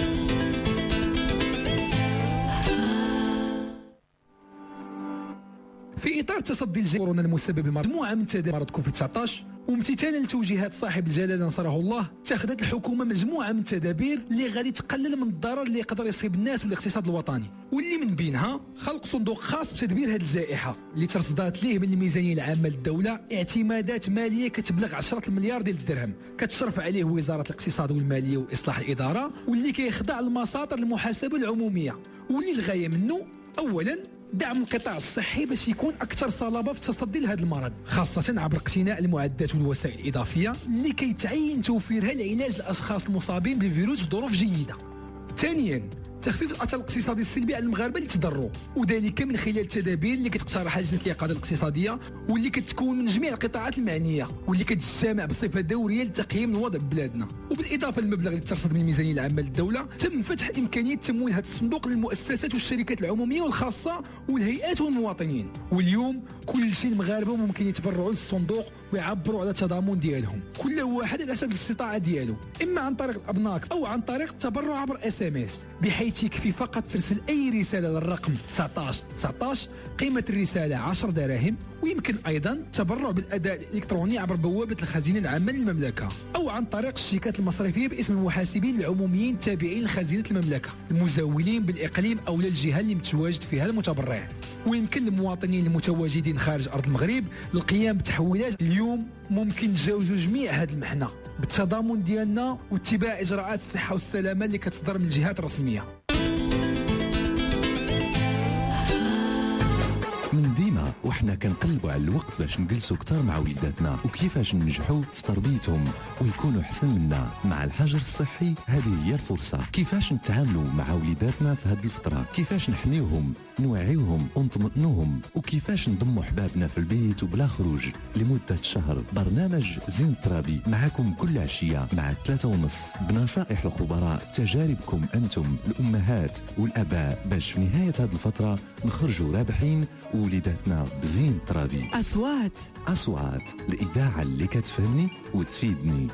في إطار تصدي الكورونا المسبب لمجموعة من تدابير مرض كوفيد-19 وامتثالا لتوجيهات صاحب الجلاله نصره الله، اتخذت الحكومه مجموعه من التدابير اللي غادي تقلل من الضرر اللي يقدر يصيب الناس والاقتصاد الوطني، واللي من بينها خلق صندوق خاص بتدبير هذه الجائحه اللي ترصدات ليه من الميزانيه العامه للدوله اعتمادات ماليه كتبلغ 10 المليار ديال الدرهم، كتشرف عليه وزاره الاقتصاد والماليه واصلاح الاداره، واللي كيخضع لمساطر المحاسبه العموميه، واللي الغايه منه اولا دعم القطاع الصحي باش يكون اكثر صلابه في التصدي لهذا المرض، خاصه عبر اقتناء المعدات والوسائل الاضافيه اللي كيتعين توفيرها لعلاج الاشخاص المصابين بالفيروس في ظروف جيده. ثانيا تخفيف الاثر الاقتصادي السلبي على المغاربه اللي تضروا، وذلك من خلال التدابير اللي كتقترحها لجنه اليقظه الاقتصاديه، واللي كتكون من جميع القطاعات المعنيه، واللي كتجتمع بصفه دوريه لتقييم الوضع ببلادنا. وبالاضافه للمبلغ اللي ترصد من الميزانيه العامه للدوله، تم فتح امكانيه تمويل هذا الصندوق للمؤسسات والشركات العموميه والخاصه والهيئات والمواطنين. واليوم كل شيء المغاربه ممكن يتبرعوا للصندوق ويعبروا على التضامن ديالهم، كل واحد على حسب الاستطاعه ديالو، اما عن طريق الابناك او عن طريق التبرع عبر SMS، بحيث يكفي فقط ترسل اي رساله للرقم 1919 قيمه الرساله 10 دراهم، ويمكن ايضا التبرع بالاداء الالكتروني عبر بوابه الخزينه العامه للمملكه، او عن طريق الشيكات المصرفيه باسم المحاسبين العموميين التابعين لخزينه المملكه المزاولين بالاقليم او للجهه اللي متواجد فيها المتبرع. ويمكن للمواطنين المتواجدين خارج ارض المغرب القيام بتحويلات. اليوم ممكن نتجاوزوا جميع هذه المحنه بالتضامن ديالنا واتباع اجراءات الصحه والسلامه اللي كتصدر من الجهات الرسميه. من ديما وحنا كنقلبوا على الوقت باش نجلسوا كتار مع وليداتنا وكيفاش ننجحوا في تربيتهم ويكونوا احسن منا. مع الحجر الصحي هذه هي الفرصه، كيفاش نتعاملوا مع وليداتنا في هذه الفتره، كيفاش نحميوهم نوعيوهم ونطمئنوهم، وكيفاش نضموا حبابنا في البيت وبلا خروج لمده شهر. برنامج زين الترابي معكم كل عشيه مع 3:30 بنصائح الخبراء، تجاربكم انتم الامهات والاباء، باش في نهايه هذه الفتره نخرجوا رابحين ووليداتنا بزين ترابي. أصوات الإذاعة اللي كتفهمني وتفيدني.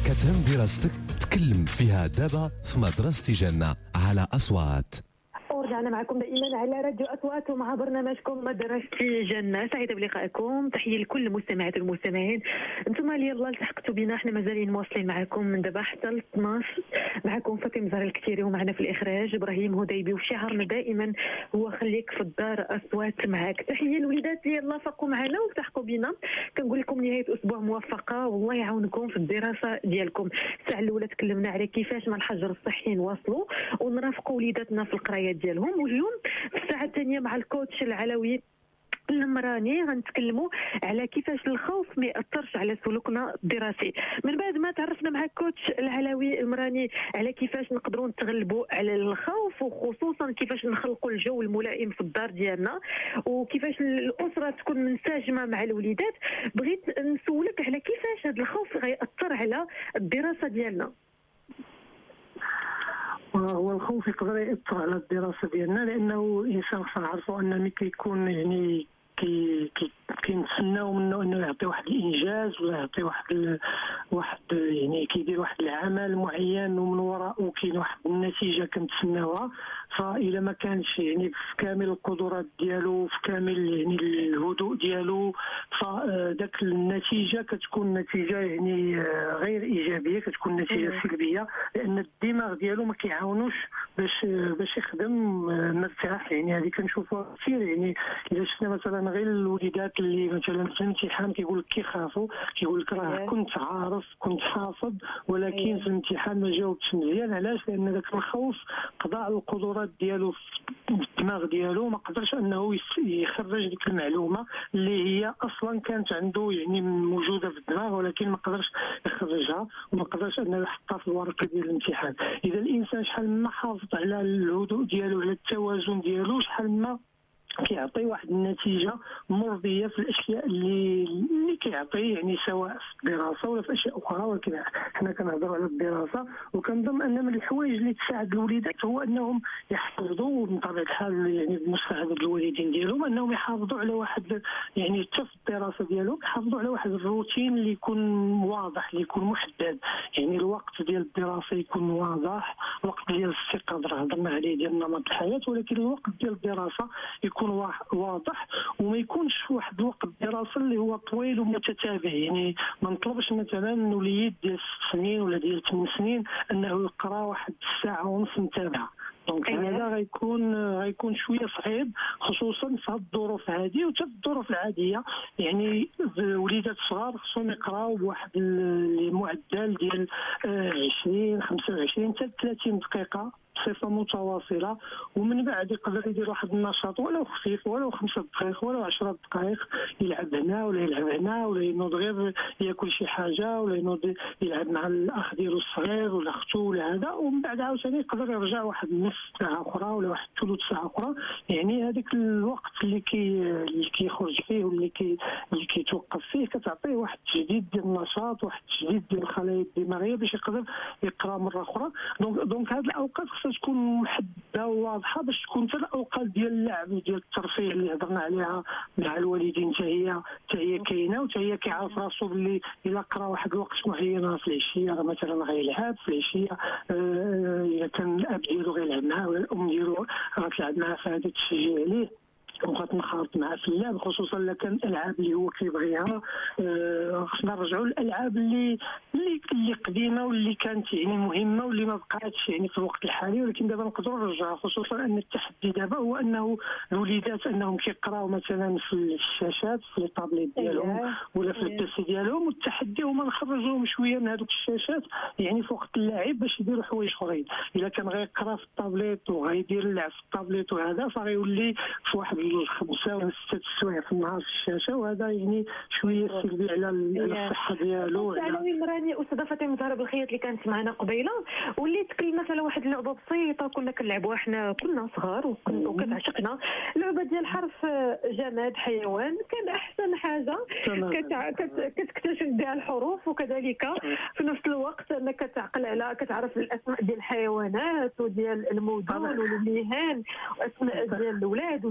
كتهم دراستك تكلم فيها دابا في مدرسة جنة على أصوات. ورجعنا معكم دائما على راديو أصوات ومع برنامجكم مدرسة جنة. سعيدة بلقائكم، تحية لكل المستمعات والمستمعين. انتم اللي يلا التحقتوا بنا، احنا مازالين مواصلين معكم من دابا حتى ل 12. معكم فاطمه زهر الكتيري، ومعنا في الإخراج إبراهيم هديبي، وشعارنا دائما هو خليك في الدار أصوات معك. تحية الوليدات اللي يلا فقوا معنا والتحقوا بنا. كنقول لكم نهاية أسبوع موفقة والله يعاونكم في الدراسة ديالكم. الساعة الأولى تكلمنا على كيفاش مع الحجر الصحي نواصلوا ونرافقوا وليداتنا في القرايات ديالهم، واليوم في الساعه الثانيه مع الكوتش العلوي المراني غنتكلموا على كيفاش الخوف ما ياثرش على سلوكنا الدراسي. من بعد ما تعرفنا مع الكوتش العلوي المراني على كيفاش نقدروا نتغلبوا على الخوف، وخصوصا كيفاش نخلقوا الجو الملائم في الدار ديالنا، وكيفاش الاسره تكون منسجمه مع الوليدات، بغيت نسولك على كيفاش هذا الخوف غيأثر على الدراسه ديالنا. هو الخوف يقدر يأثر على الدراسة ديالنا، لأنه الإنسان خصنا نعرفوا أن ملي كيكون يعني كنتسناو منه انه يعطي واحد الانجاز ولا يعطي واحد يعني كيدير واحد العمل معين ومن وراءه كاين واحد النتيجه كنتسناوها، فإلا ما كانش يعني في كامل القدرات ديالو في كامل يعني الهدوء ديالو، فداك النتيجه كتكون نتيجه يعني غير ايجابيه، كتكون نتيجه سلبيه، لان الدماغ ديالو ما كيعاونوش باش يخدم مرتاح. يعني هذه كنشوفوها كثير، يعني الا شفنا مثلا غير الوليدات اللي مثلا في الامتحان كيقول لك كيخافوا، كيقول لك راه كنت عارف كنت حافظ ولكن في الامتحان ما جاوبتش مزيان. علاش؟ لان ذاك الخوف قضى على القدرات ديالو في الدماغ ديالو، ما قدرش انه يخرج ديك المعلومه اللي هي اصلا كانت عنده يعني موجوده في الدماغ، ولكن ما قدرش يخرجها وما قدرش انه يحطها في الورقه ديال الامتحان. اذا الانسان شحال ما حافظ على الهدوء ديالو على التوازن ديالو، شحال ما كيعطي واحد النتيجه مرضيه في الاشياء اللي كيعطي، يعني سواء في الدراسه ولا في اشياء اخرى. ولكن حنا كنهضروا على الدراسه، وكنظن ان من الحوايج اللي تساعد الوليدات هو انهم يحافظوا من طبيعه الحال يعني بمساعده الوالدين ديالهم، انهم يحافظوا على واحد يعني حتى في الدراسه ديالهم يحافظوا على واحد الروتين اللي يكون واضح، اللي يكون محدد. يعني الوقت ديال الدراسه يكون واضح، الوقت ديال الاستيقاظ راه هضرنا عليه ديال نمط الحياه، ولكن الوقت ديال الدراسه يكون واضح، وما يكونش واحد الوقت دراسه اللي هو طويل ومتتابع. يعني ما نطلبش مثلا من وليد ديال 6 سنين ولا ديال 8 سنين انه يقرا واحد ساعه ونص متابعه. دونك هذا غيكون شويه صعيب، خصوصا في هذه الظروف هذه وحتى في الظروف العاديه. يعني وليدات صغار خصهم يقراو بواحد المعدل ديال 20 25 حتى 30 دقيقه بصفه متواصله، ومن بعد يقدر يدير واحد النشاط ولو خفيف، ولو 5 دقائق ولو 10 دقائق، يلعب هنا ولا يلعب هنا، ولا ينوض غير ياكل شي حاجه، ولا ينوض يلعب مع الاخ ديالو الصغير ولا اختو ولا هذا، ومن بعد عاوتاني يقدر يرجع واحد نص ساعه اخرى ولا واحد ثلث ساعه اخرى. يعني هذاك الوقت اللي كيخرج فيه واللي كيتوقف فيه كتعطيه واحد التجديد ديال النشاط، واحد التجديد ديال الخلايا الدماغيه باش يقدر يقرا مره اخرى. دونك هاد الاوقات تكون محدده وواضحه باش تكون حتى الاوقات ديال اللعب وديال الترفيه اللي هضرنا عليها مع الوالدين حتى هي كاينه، وحتى هي كيعرف راسو باللي الا قرا واحد الوقت معين في العشيه مثلا غيلعب في العشيه، اذا كان الاب ديالو غيلعب معاه ولا الام ديالو غتلعب معاه، فهذا تشجيع عليه وغتنخرط معاه في اللعب، خصوصا الا كان الالعاب اللي هو كيبغيها. خصنا نرجعوا للالعاب اللي قديمه واللي كانت يعني مهمه واللي ما بقاتش يعني في الوقت الحالي، ولكن دابا نقدروا نرجعوا. خصوصا ان التحدي دابا هو انه الوليدات انهم كيقراو مثلا في الشاشات في الطابليت ديالهم ولا في البيسي ديالهم، والتحدي هما نخرجوهم شويه من هذوك الشاشات يعني في وقت اللعب باش يديروا حوايج اخرين. الا كان غيقرا في الطابليت وغيدير اللعب في الطابليت وهذا، فغيولي في واحد 5 ولا 6 سوايع في النهار في الشاشه، وهذا يعني شويه سلبي على الصحه ديالو. العلوي المراني استاذه فاطمه زهر بالخيط اللي كانت معنا قبيله، واللي تكلمت على واحد اللعبه بسيطه كنا كنلعبوها حنا كنا صغار وكتعشقنا، لعبه ديال حرف جماد حيوان. كان احسن حاجه كتكتشف بها الحروف، وكذلك في نفس الوقت انك كتعقل على كتعرف الاسماء ديال الحيوانات وديال المدن والمهن واسماء ديال الاولاد وديال البنات.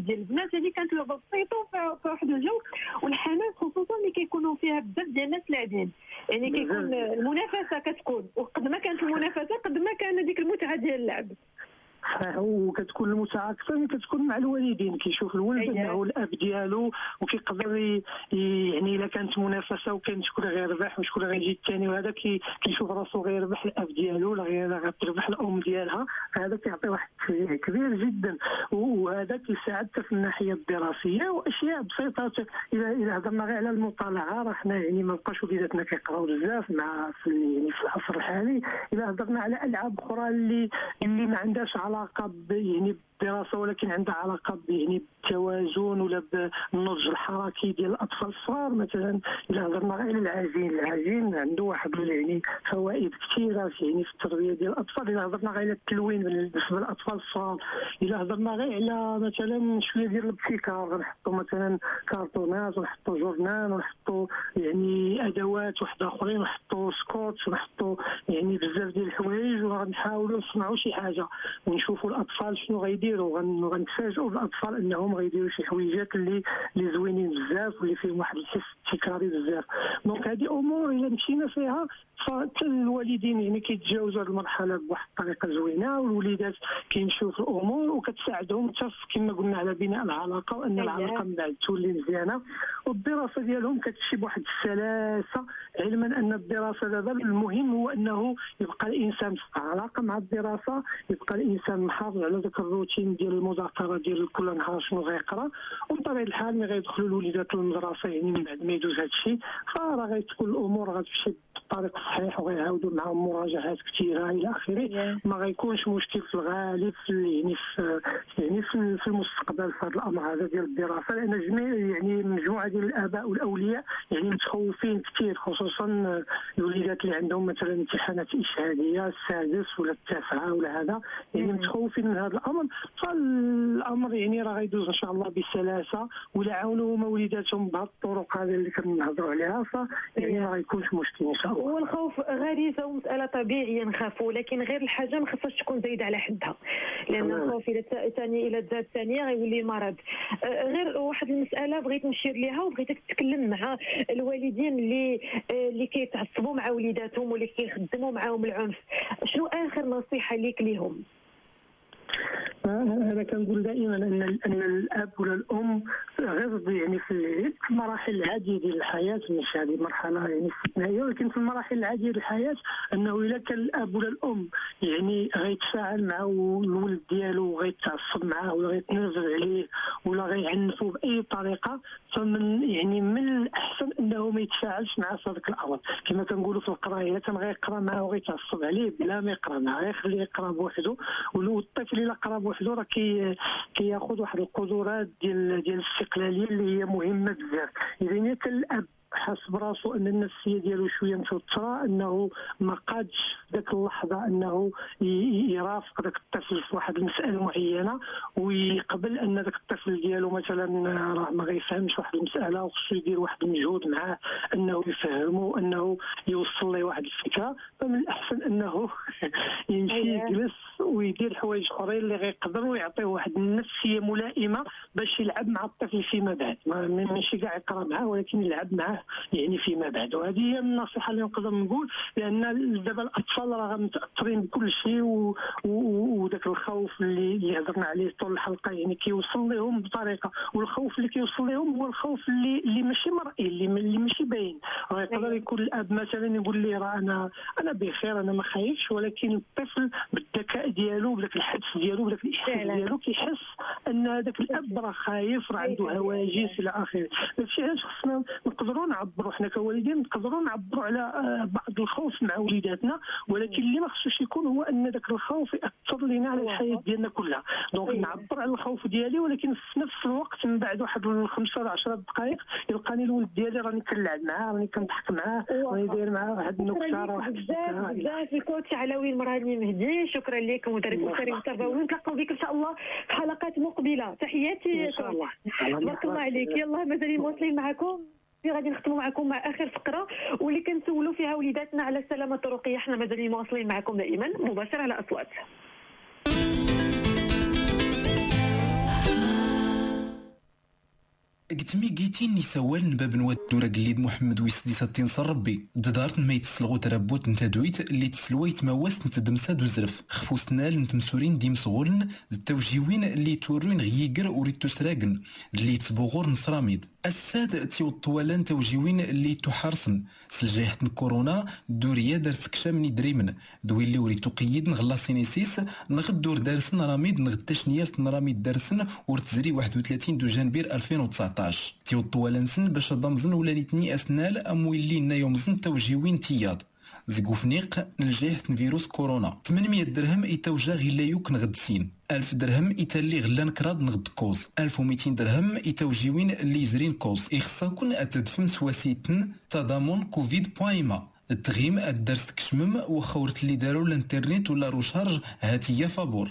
البنات هذه كانت لعبه بسيطه في واحد الجو، والحماس خصوصا اللي كيكونوا فيها بزاف ديال الناس لاعبين، يعني كيكون المنافسه كتكون، وقد ما كانت المنافسه قد ما كان ديك المتعه ديال اللعب. وكتكون المتعه اكثر كتكون مع الوالدين، كيشوف الولد انه الاب ديالو وكيقدر يعني الا كانت منافسه وكان شكون غيربح وشكون غيجي الثاني، وهذا كيشوف راسو غيربح الاب ديالو ولا غتربح الام ديالها، هذا كيعطي واحد التشجيع كبير جدا. وهذا كيساعد في الناحيه الدراسيه واشياء بسيطه. اذا هضرنا غير على المطالعه، راه حنا يعني ما بقاش وليداتنا كيقراو بزاف مع في العصر الحالي. اذا هضرنا على العاب اخرى اللي ما عندهاش علاقه يعني الدراسه ولكن عندها علاقه يعني بالتوازن ولا بالنضج الحركي ديال الاطفال الصغار، مثلا الا هضرنا غير على العجين عنده واحد يعني فوائد كثيره يعني في التربيه ديال الاطفال. الا هضرنا غير على التلوين بالنسبه للاطفال الصغار، الا هضرنا غير على مثلا شويه ديال الابتكار، غنحطوا مثلا كارتونات ونحطوا جورنال ونحطوا يعني ادوات وحده اخرين ونحطوا سكوتش ونحطوا يعني بزاف ديال الحوايج، وغنحاولوا نصنعوا شي حاجه ونشوفوا الاطفال شنو غيديروا، غنتفاجئوا بالاطفال انهم غيديروا شي حويجات اللي زوينين بزاف واللي فيهم واحد الحس ابتكاري بزاف. دونك هذه امور الا مشينا فيها فحتى الوالدين يعني كيتجاوزوا هذه المرحله بواحد الطريقه زوينه، والوليدات كيمشيو في الامور وكتساعدهم حتى كما قلنا على بناء العلاقه، وان العلاقه من بعد تولي مزيانه، والدراسه ديالهم كتمشي بواحد السلاسه، علما ان الدراسه دابا المهم هو انه يبقى الانسان في علاقه مع الدراسه، يبقى الانسان محافظ على ذاك الروتين ديال المذاكره ديال كل نهار شنو غيقرا. وبطبيعه الحال ملي غيدخلوا الوليدات للمدرسه يعني من بعد ما يدوز هذا الشيء فراه غتكون الامور غتمشي بالطريق الصحيح، وغيعاودوا معهم مراجعات كثيره الى اخره. ما غيكونش مشكل في الغالب في المستقبل في هذا الامر هذا ديال الدراسه، لان جميع يعني مجموعه ديال الاباء والاولياء يعني متخوفين كثير، خصوصا الوليدات اللي عندهم مثلا امتحانات اشهاديه السادس ولا التاسعه ولا هذا، يعني متخوفين من هذا الامر. فالامر يعني راه غيدوز ان شاء الله بسلاسه، ولا عاونوا وليداتهم بهذه الطرق هذه اللي كنهضروا عليها، يعني ما غيكونش مشكل ان شاء الله. هو الخوف غريزه ومساله طبيعيه نخافوا، لكن غير الحاجه ما خصهاش تكون زايده على حدها، لان الخوف الى تزاد ثانيه غيولي مرض. غير واحد المساله بغيت نشير ليها وبغيتك تتكلم مع الوالدين اللي كيتعصبوا مع وليداتهم واللي كيخدموا معاهم العنف، شنو اخر نصيحه ليك ليهم؟ أنا كنقول دائما أن الأب ولا الأم غير يعني في المراحل العادية ديال الحياة، مش هذه مرحلة يعني استثنائية، ولكن في المراحل العادية ديال الحياة أنه إلا كان الأب ولا الأم يعني غيتفاعل مع الولد ديالو وغيتعصب معاه ولا غيتنرفز عليه ولا غيعنفو بأي طريقة، فمن يعني من الأحسن أنه ما يتفاعلش معاه في هذاك الأمر. كما كنقولوا في القراية كان غيقرا معاه وغيتعصب عليه بلا ما يقرا معاه، غيخليه يقرا بوحدو. والطفل إلا قرا بوحدو راه كياخذ واحد القدرات ديال الاستقلاليه اللي هي مهمه بزاف. اذا كان الاب حاس براسو ان النفسيه ديالو شويه متوتره، انه ما قادش في ذاك اللحظه انه يرافق ذاك الطفل في واحد المساله معينه، ويقبل ان ذاك الطفل ديالو مثلا راه ما غيفهمش واحد المساله وخصو يدير واحد المجهود معاه انه يفهمه انه يوصل له واحد الفكره، فمن الاحسن انه يمشي يجلس ويدير حوايج اخرين اللي غيقدروا يعطيه واحد النفسيه ملائمه باش يلعب مع الطفل فيما بعد، ماشي كاع يقرا معاه ولكن يلعب معاه يعني فيما بعد. وهذه هي النصيحه اللي نقدر نقول، لان دابا الاطفال راه متاثرين بكل شيء، وذاك الخوف اللي هضرنا عليه طول الحلقه يعني كيوصل لهم بطريقه، والخوف اللي كيوصل لهم هو الخوف اللي ماشي مرئي، اللي ماشي باين. راه يقدر يكون الاب مثلا يقول لي راه انا بخير انا ما خايفش، ولكن الطفل بالذكاء ديالو بداك الحدس ديالو بداك الاحساس ديالو كيحس ان هذاك الاب راه خايف، راه عنده هواجس الى اخره. داكشي علاش خصنا نقدروا نعبروا حنا كوالدين، نقدروا نعبروا على بعض الخوف مع وليداتنا، ولكن اللي ما خصوش يكون هو ان ذاك الخوف ياثر لنا على الحياه ديالنا كلها. دونك نعبر على الخوف ديالي، ولكن في نفس الوقت من بعد واحد 5 ل 10 دقائق يلقاني الولد ديالي راني كنلعب معاه، راني كنضحك معاه، راني داير معاه واحد النكته راه واحد بزاف الكوتش علاوي المراني مهدي. شكرا لك مدرب الكريم التربوي، ونتلاقاو بك ان شاء الله في حلقات مقبله. تحياتي ان شاء الله. بارك الله عليك. يلاه مازالين مواصلين معكم، غادي نختموا معكم مع اخر فقره واللي كنسولوا فيها وليداتنا على السلامه الطرقيه. حنا مازالين مواصلين معكم دائما مباشر على اصوات. قتمي قيتين نسوال نباب نواد دورا قليد محمد ويسدي ساتين صر ربي ددارت ما يتسلغو ترابوت نتا دويت اللي تسلويت ما واست نتدمسا دوزرف خفوسنال نتمسورين ديم صغولن التوجيوين اللي تورين غيقر وريد تسراقن اللي تبوغور نصراميد الساد تيو الطوالان توجيوين اللي تحرصن سلجايحة كورونا دوريا دارس كشامني دريمن دوي اللي وريد تقيد نغلا سينيسيس نغد دور دارسن راميد نغد تشنيال نراميد دارسن ورتزري 31 دو جانبير 2019 تيو الطوالانسن باش ضمزن ولا نتني اسنال امويلي نا يومزن توجيوين تياد زيكوفنيق نلجايحة فيروس كورونا 800 درهم يتوجا غيلا يوك نغدسين 1000 درهم يتالي غلان كراد نغد كوز 1200 درهم يتوجيوين اللي يزرين كوز إخصاكن أتدفم سواسيتن تضامن كوفيد بويما التغيم الدرس تكشمم وخورت اللي دارو الانترنت ولا روشارج هاتية فابور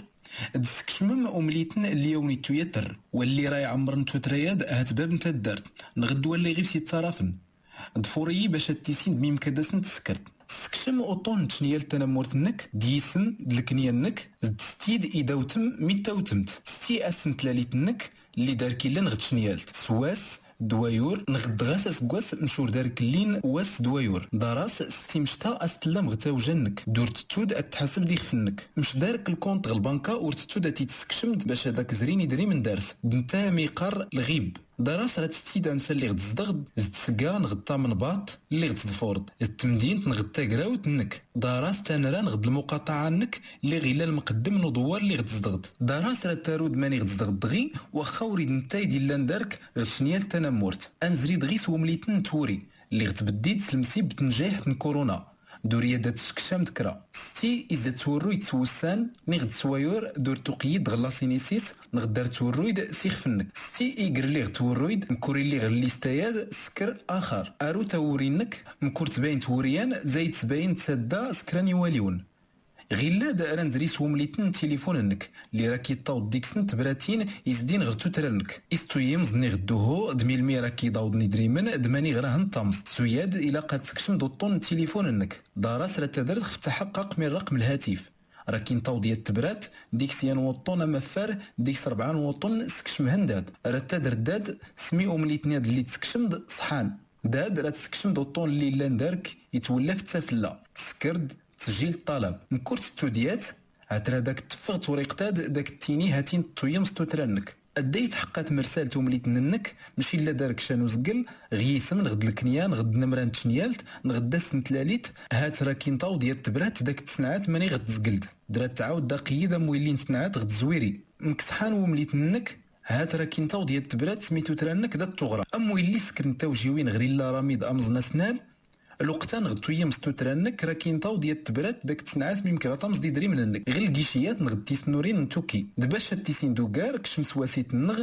دسكشمم ومليتن اللي يوني تويتر واللي راي عمرن توترياد هات باب نتا الدارت نغد واللي غير سي تصرافن دفوري باش تيسين بميم كداسن تسكرت سكشم اوطون تشنيال تنمورتنك ديسم دلكنيانك ستيد ايداوتم ميتاوتمت ستي اسم تلاليتنك اللي داركي لن غد شنيالت سواس دوايور نغد غاس اسكواس مشور دارك اللين واس دوايور داراس ستيمشتا استلم غتاو جنك دورت تود اتحسب ديخ فنك مش دارك الكونت غالبانكا ورتتود تيتسكشمد باش هذاك زرين يدري من دارس نتا ميقار الغيب دراس راه تستيد انسى اللي غد زدغد زد سكا نغد تامن باط اللي غد تفورد التمدين نغد تاكراوت نك دراس تانرا نغد المقاطعه نك اللي غيلا المقدم نضوار اللي غد زدغد دراس راه تارود ماني غد زدغد دغي واخا وريد نتاي ديال لاندارك غد شنيال تنمورت انزري دغي سومليتن توري اللي غد تبديد سلمسيب تنجاح كورونا دوريا دات سكشام تكرا ستي إذا تورو يتسوسان نغد سوايور دور تقيد غلا سينيسيس نغد دار تورويد سيخ فنك ستي إيقر ليغ تورويد مكوري ليغ الليستاياد سكر آخر أرو تورينك مكور تباين توريان زايد تباين تسادا سكراني واليون غيلا دائرا نزريس ومليتن تليفوننك اللي راكي طاود ديك سنت براتين يزدين غير توترنك استويم زني غدوهو دميل مي راكي داودني دريمن دماني غير هنطمس سوياد الى قد تسكشم دوطون تليفوننك داراس راه تدرت خف تحقق من رقم الهاتف راكي نطاود ديال التبرات ديك سيان وطون مثار ديك 4 وطن سكشم هنداد راه تدر داد سمي ومليتن هاد اللي تسكشم صحان داد راه تسكشم دوطون اللي لاندارك يتولى في التافله تسكرد تسجيل الطلب مكورت ستوديات عترا داك تفغت وريقتاد داك التيني هاتين طويم ستوترانك اديت حقات مرسال تومليتنك ماشي الا دارك شانو زقل غيسم نغد الكنيان نغد نمران تشنيالت نغد داس نتلاليت هات راكي نطاو ديال التبرات داك التسنعات ماني غد زقلت درات تعاود داقيه مويلين سنعات غد زويري مكسحان ومليتنك هات راكي نطاو ديال التبرات سميتو ترانك دا التغرى ام اللي سكن تاوجيوين غير لا راميد امزنا سنان الوقتان غد تويا مستوترانك راكي نطاو ديال التبرات داك تسنعات ميمكن غطامز دي دري منك غير الكيشيات نغد تيسنورين نتوكي دباش هاد تيسين دوكار كشمس واسيت نغ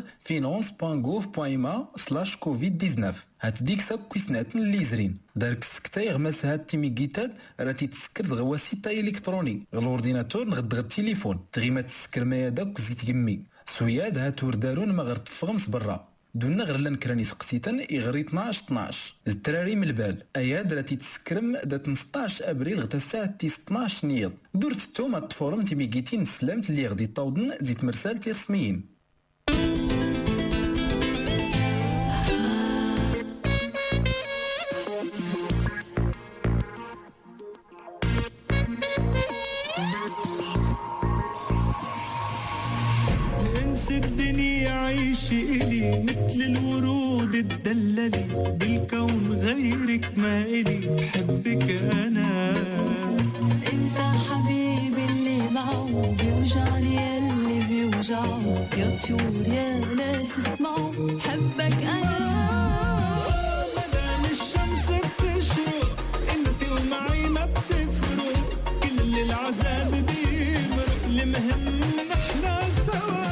finance.gouv.ma/covid-19 هات ديك ساك كيسنعتن اللي زرين دارك السكتاي غماس هاد تيميكيتات راه تيتسكر غواسي تاي الكتروني الاورديناتور نغد التليفون تغيمات تسكر مايا داك زيت يمي سوياد هات وردارون ما غير تفغمس برا دونا غير لان كراني سقسيتن يغري 12 الدراري من البال اياد راه تيتسكرم دات 16 ابريل غدا الساعه 12 نيض درت التوما الطفورم تيميكيتين سلامت اللي غادي طاودن زيت مرسال تيرسميين الدنيا عيش إلي مثل الورود الدللي بالكون غيرك ما إلي بحبك أنا انت حبيبي اللي معه بيوجعني اللي بيوجعه يا طيور يا ناس اسمعوا بحبك أنا مدام الشمس بتشرق انت ومعي ما بتفرق كل العذاب بيمرق المهم نحنا سوا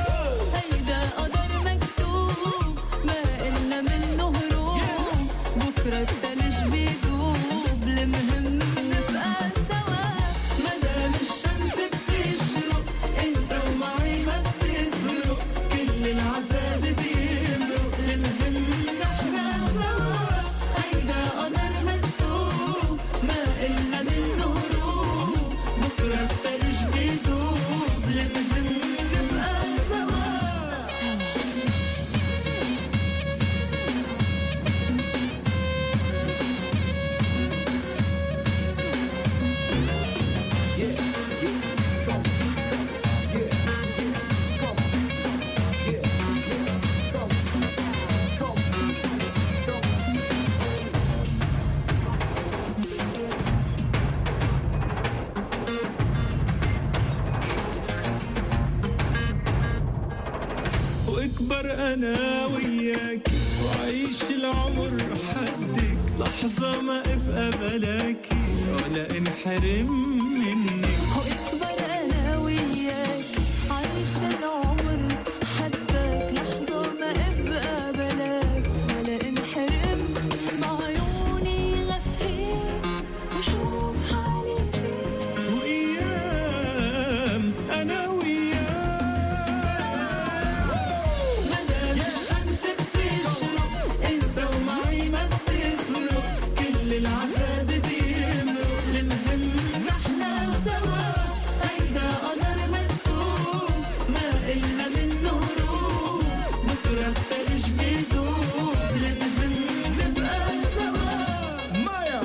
الثلج بيدوب المهم نبقى سوا مدام الشمس بتشرق انت ومعي ما بتفرق كل العذاب بيمرق المهم نحنا واكبر انا وياك وعيش العمر حدك لحظة ما ابقى بلاكي ولا انحرم منك واكبر انا وياك عايش العمر حدك لحظة ما ابقى بلاك ولا انحرم بعيوني غفيك وشوف حالي فيك وايام انا وياك مدام الشمس بتشرق انت ومعي ما بتفرق كل العذاب بيمرق المهم نحنا سوا هيدا قدر مكتوب ما إلنا منه هروب بكرة التلج بيدوب المهم نبقى سوا مايا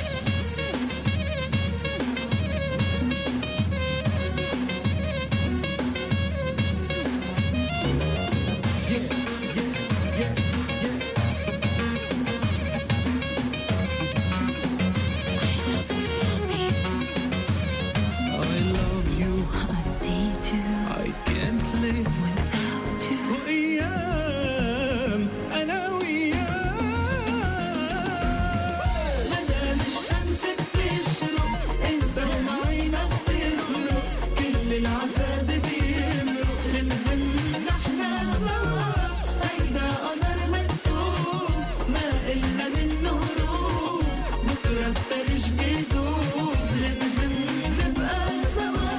I love you I need you I can't live without you وأيام أنا وياك مدام الشمس بتشرق انت ومعي ما بتفرق كل العذاب بيمرق المهم نحنا سوا هيدا قدر مكتوب ما إلنا منه هروب بكرة التلج بيدوب المهم نبقى سوا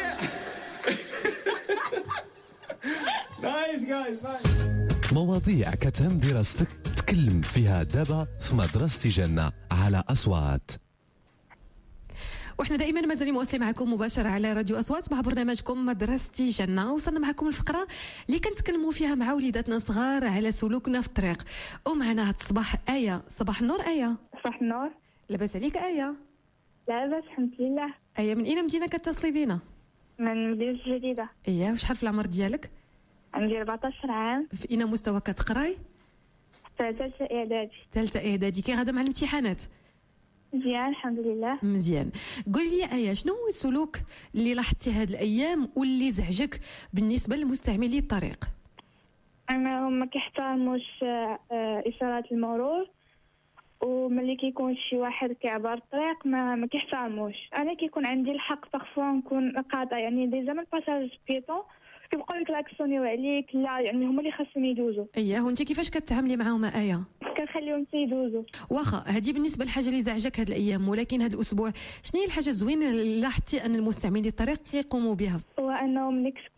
نايس جايز نايس مواضيع كتهم دراستك تكلم فيها دابا في مدرسة جنة على أصوات. وإحنا دائما مازالين مواصلين معكم مباشرة على راديو أصوات مع برنامجكم مدرستي جنة. وصلنا معكم الفقرة اللي كنتكلموا فيها مع وليداتنا صغار على سلوكنا في الطريق. ومعنا هاد الصباح آية. صباح النور آية. صباح النور. لاباس عليك آية؟ لاباس الحمد لله. آية من أين مدينة كتصلي بينا؟ من مدينة الجديدة. إيه وشحال في العمر ديالك؟ عندي 14 عام. في أين مستوى كتقراي؟ ثالثة إعدادي. ثالثة إعدادي. كي غادا مع الامتحانات؟ مزيان الحمد لله. مزيان. قول لي آية شنو هو السلوك اللي لاحظتي هاد الأيام واللي زعجك بالنسبة لمستعملي الطريق؟ أنا هما كيحترموش إشارات المرور وملي كيكون شي واحد كيعبر الطريق ما كيحترموش. أنا كيكون عندي الحق بارفوا نكون قاطع يعني ديجا من باساج بيتون كيبقاو يكلاكسونيو عليك لا يعني هما اللي خاصهم يدوزوا. اييه وانت كيفاش كتعاملي معاهم آية؟ كنخليهم يدوزوا. واخا هذه بالنسبه للحاجه اللي زعجك هاد الايام، ولكن هاد الاسبوع شنو هي الحاجه الزوينه اللي لاحظتي ان المستعملين الطريق كيقوموا بها؟ هو انهم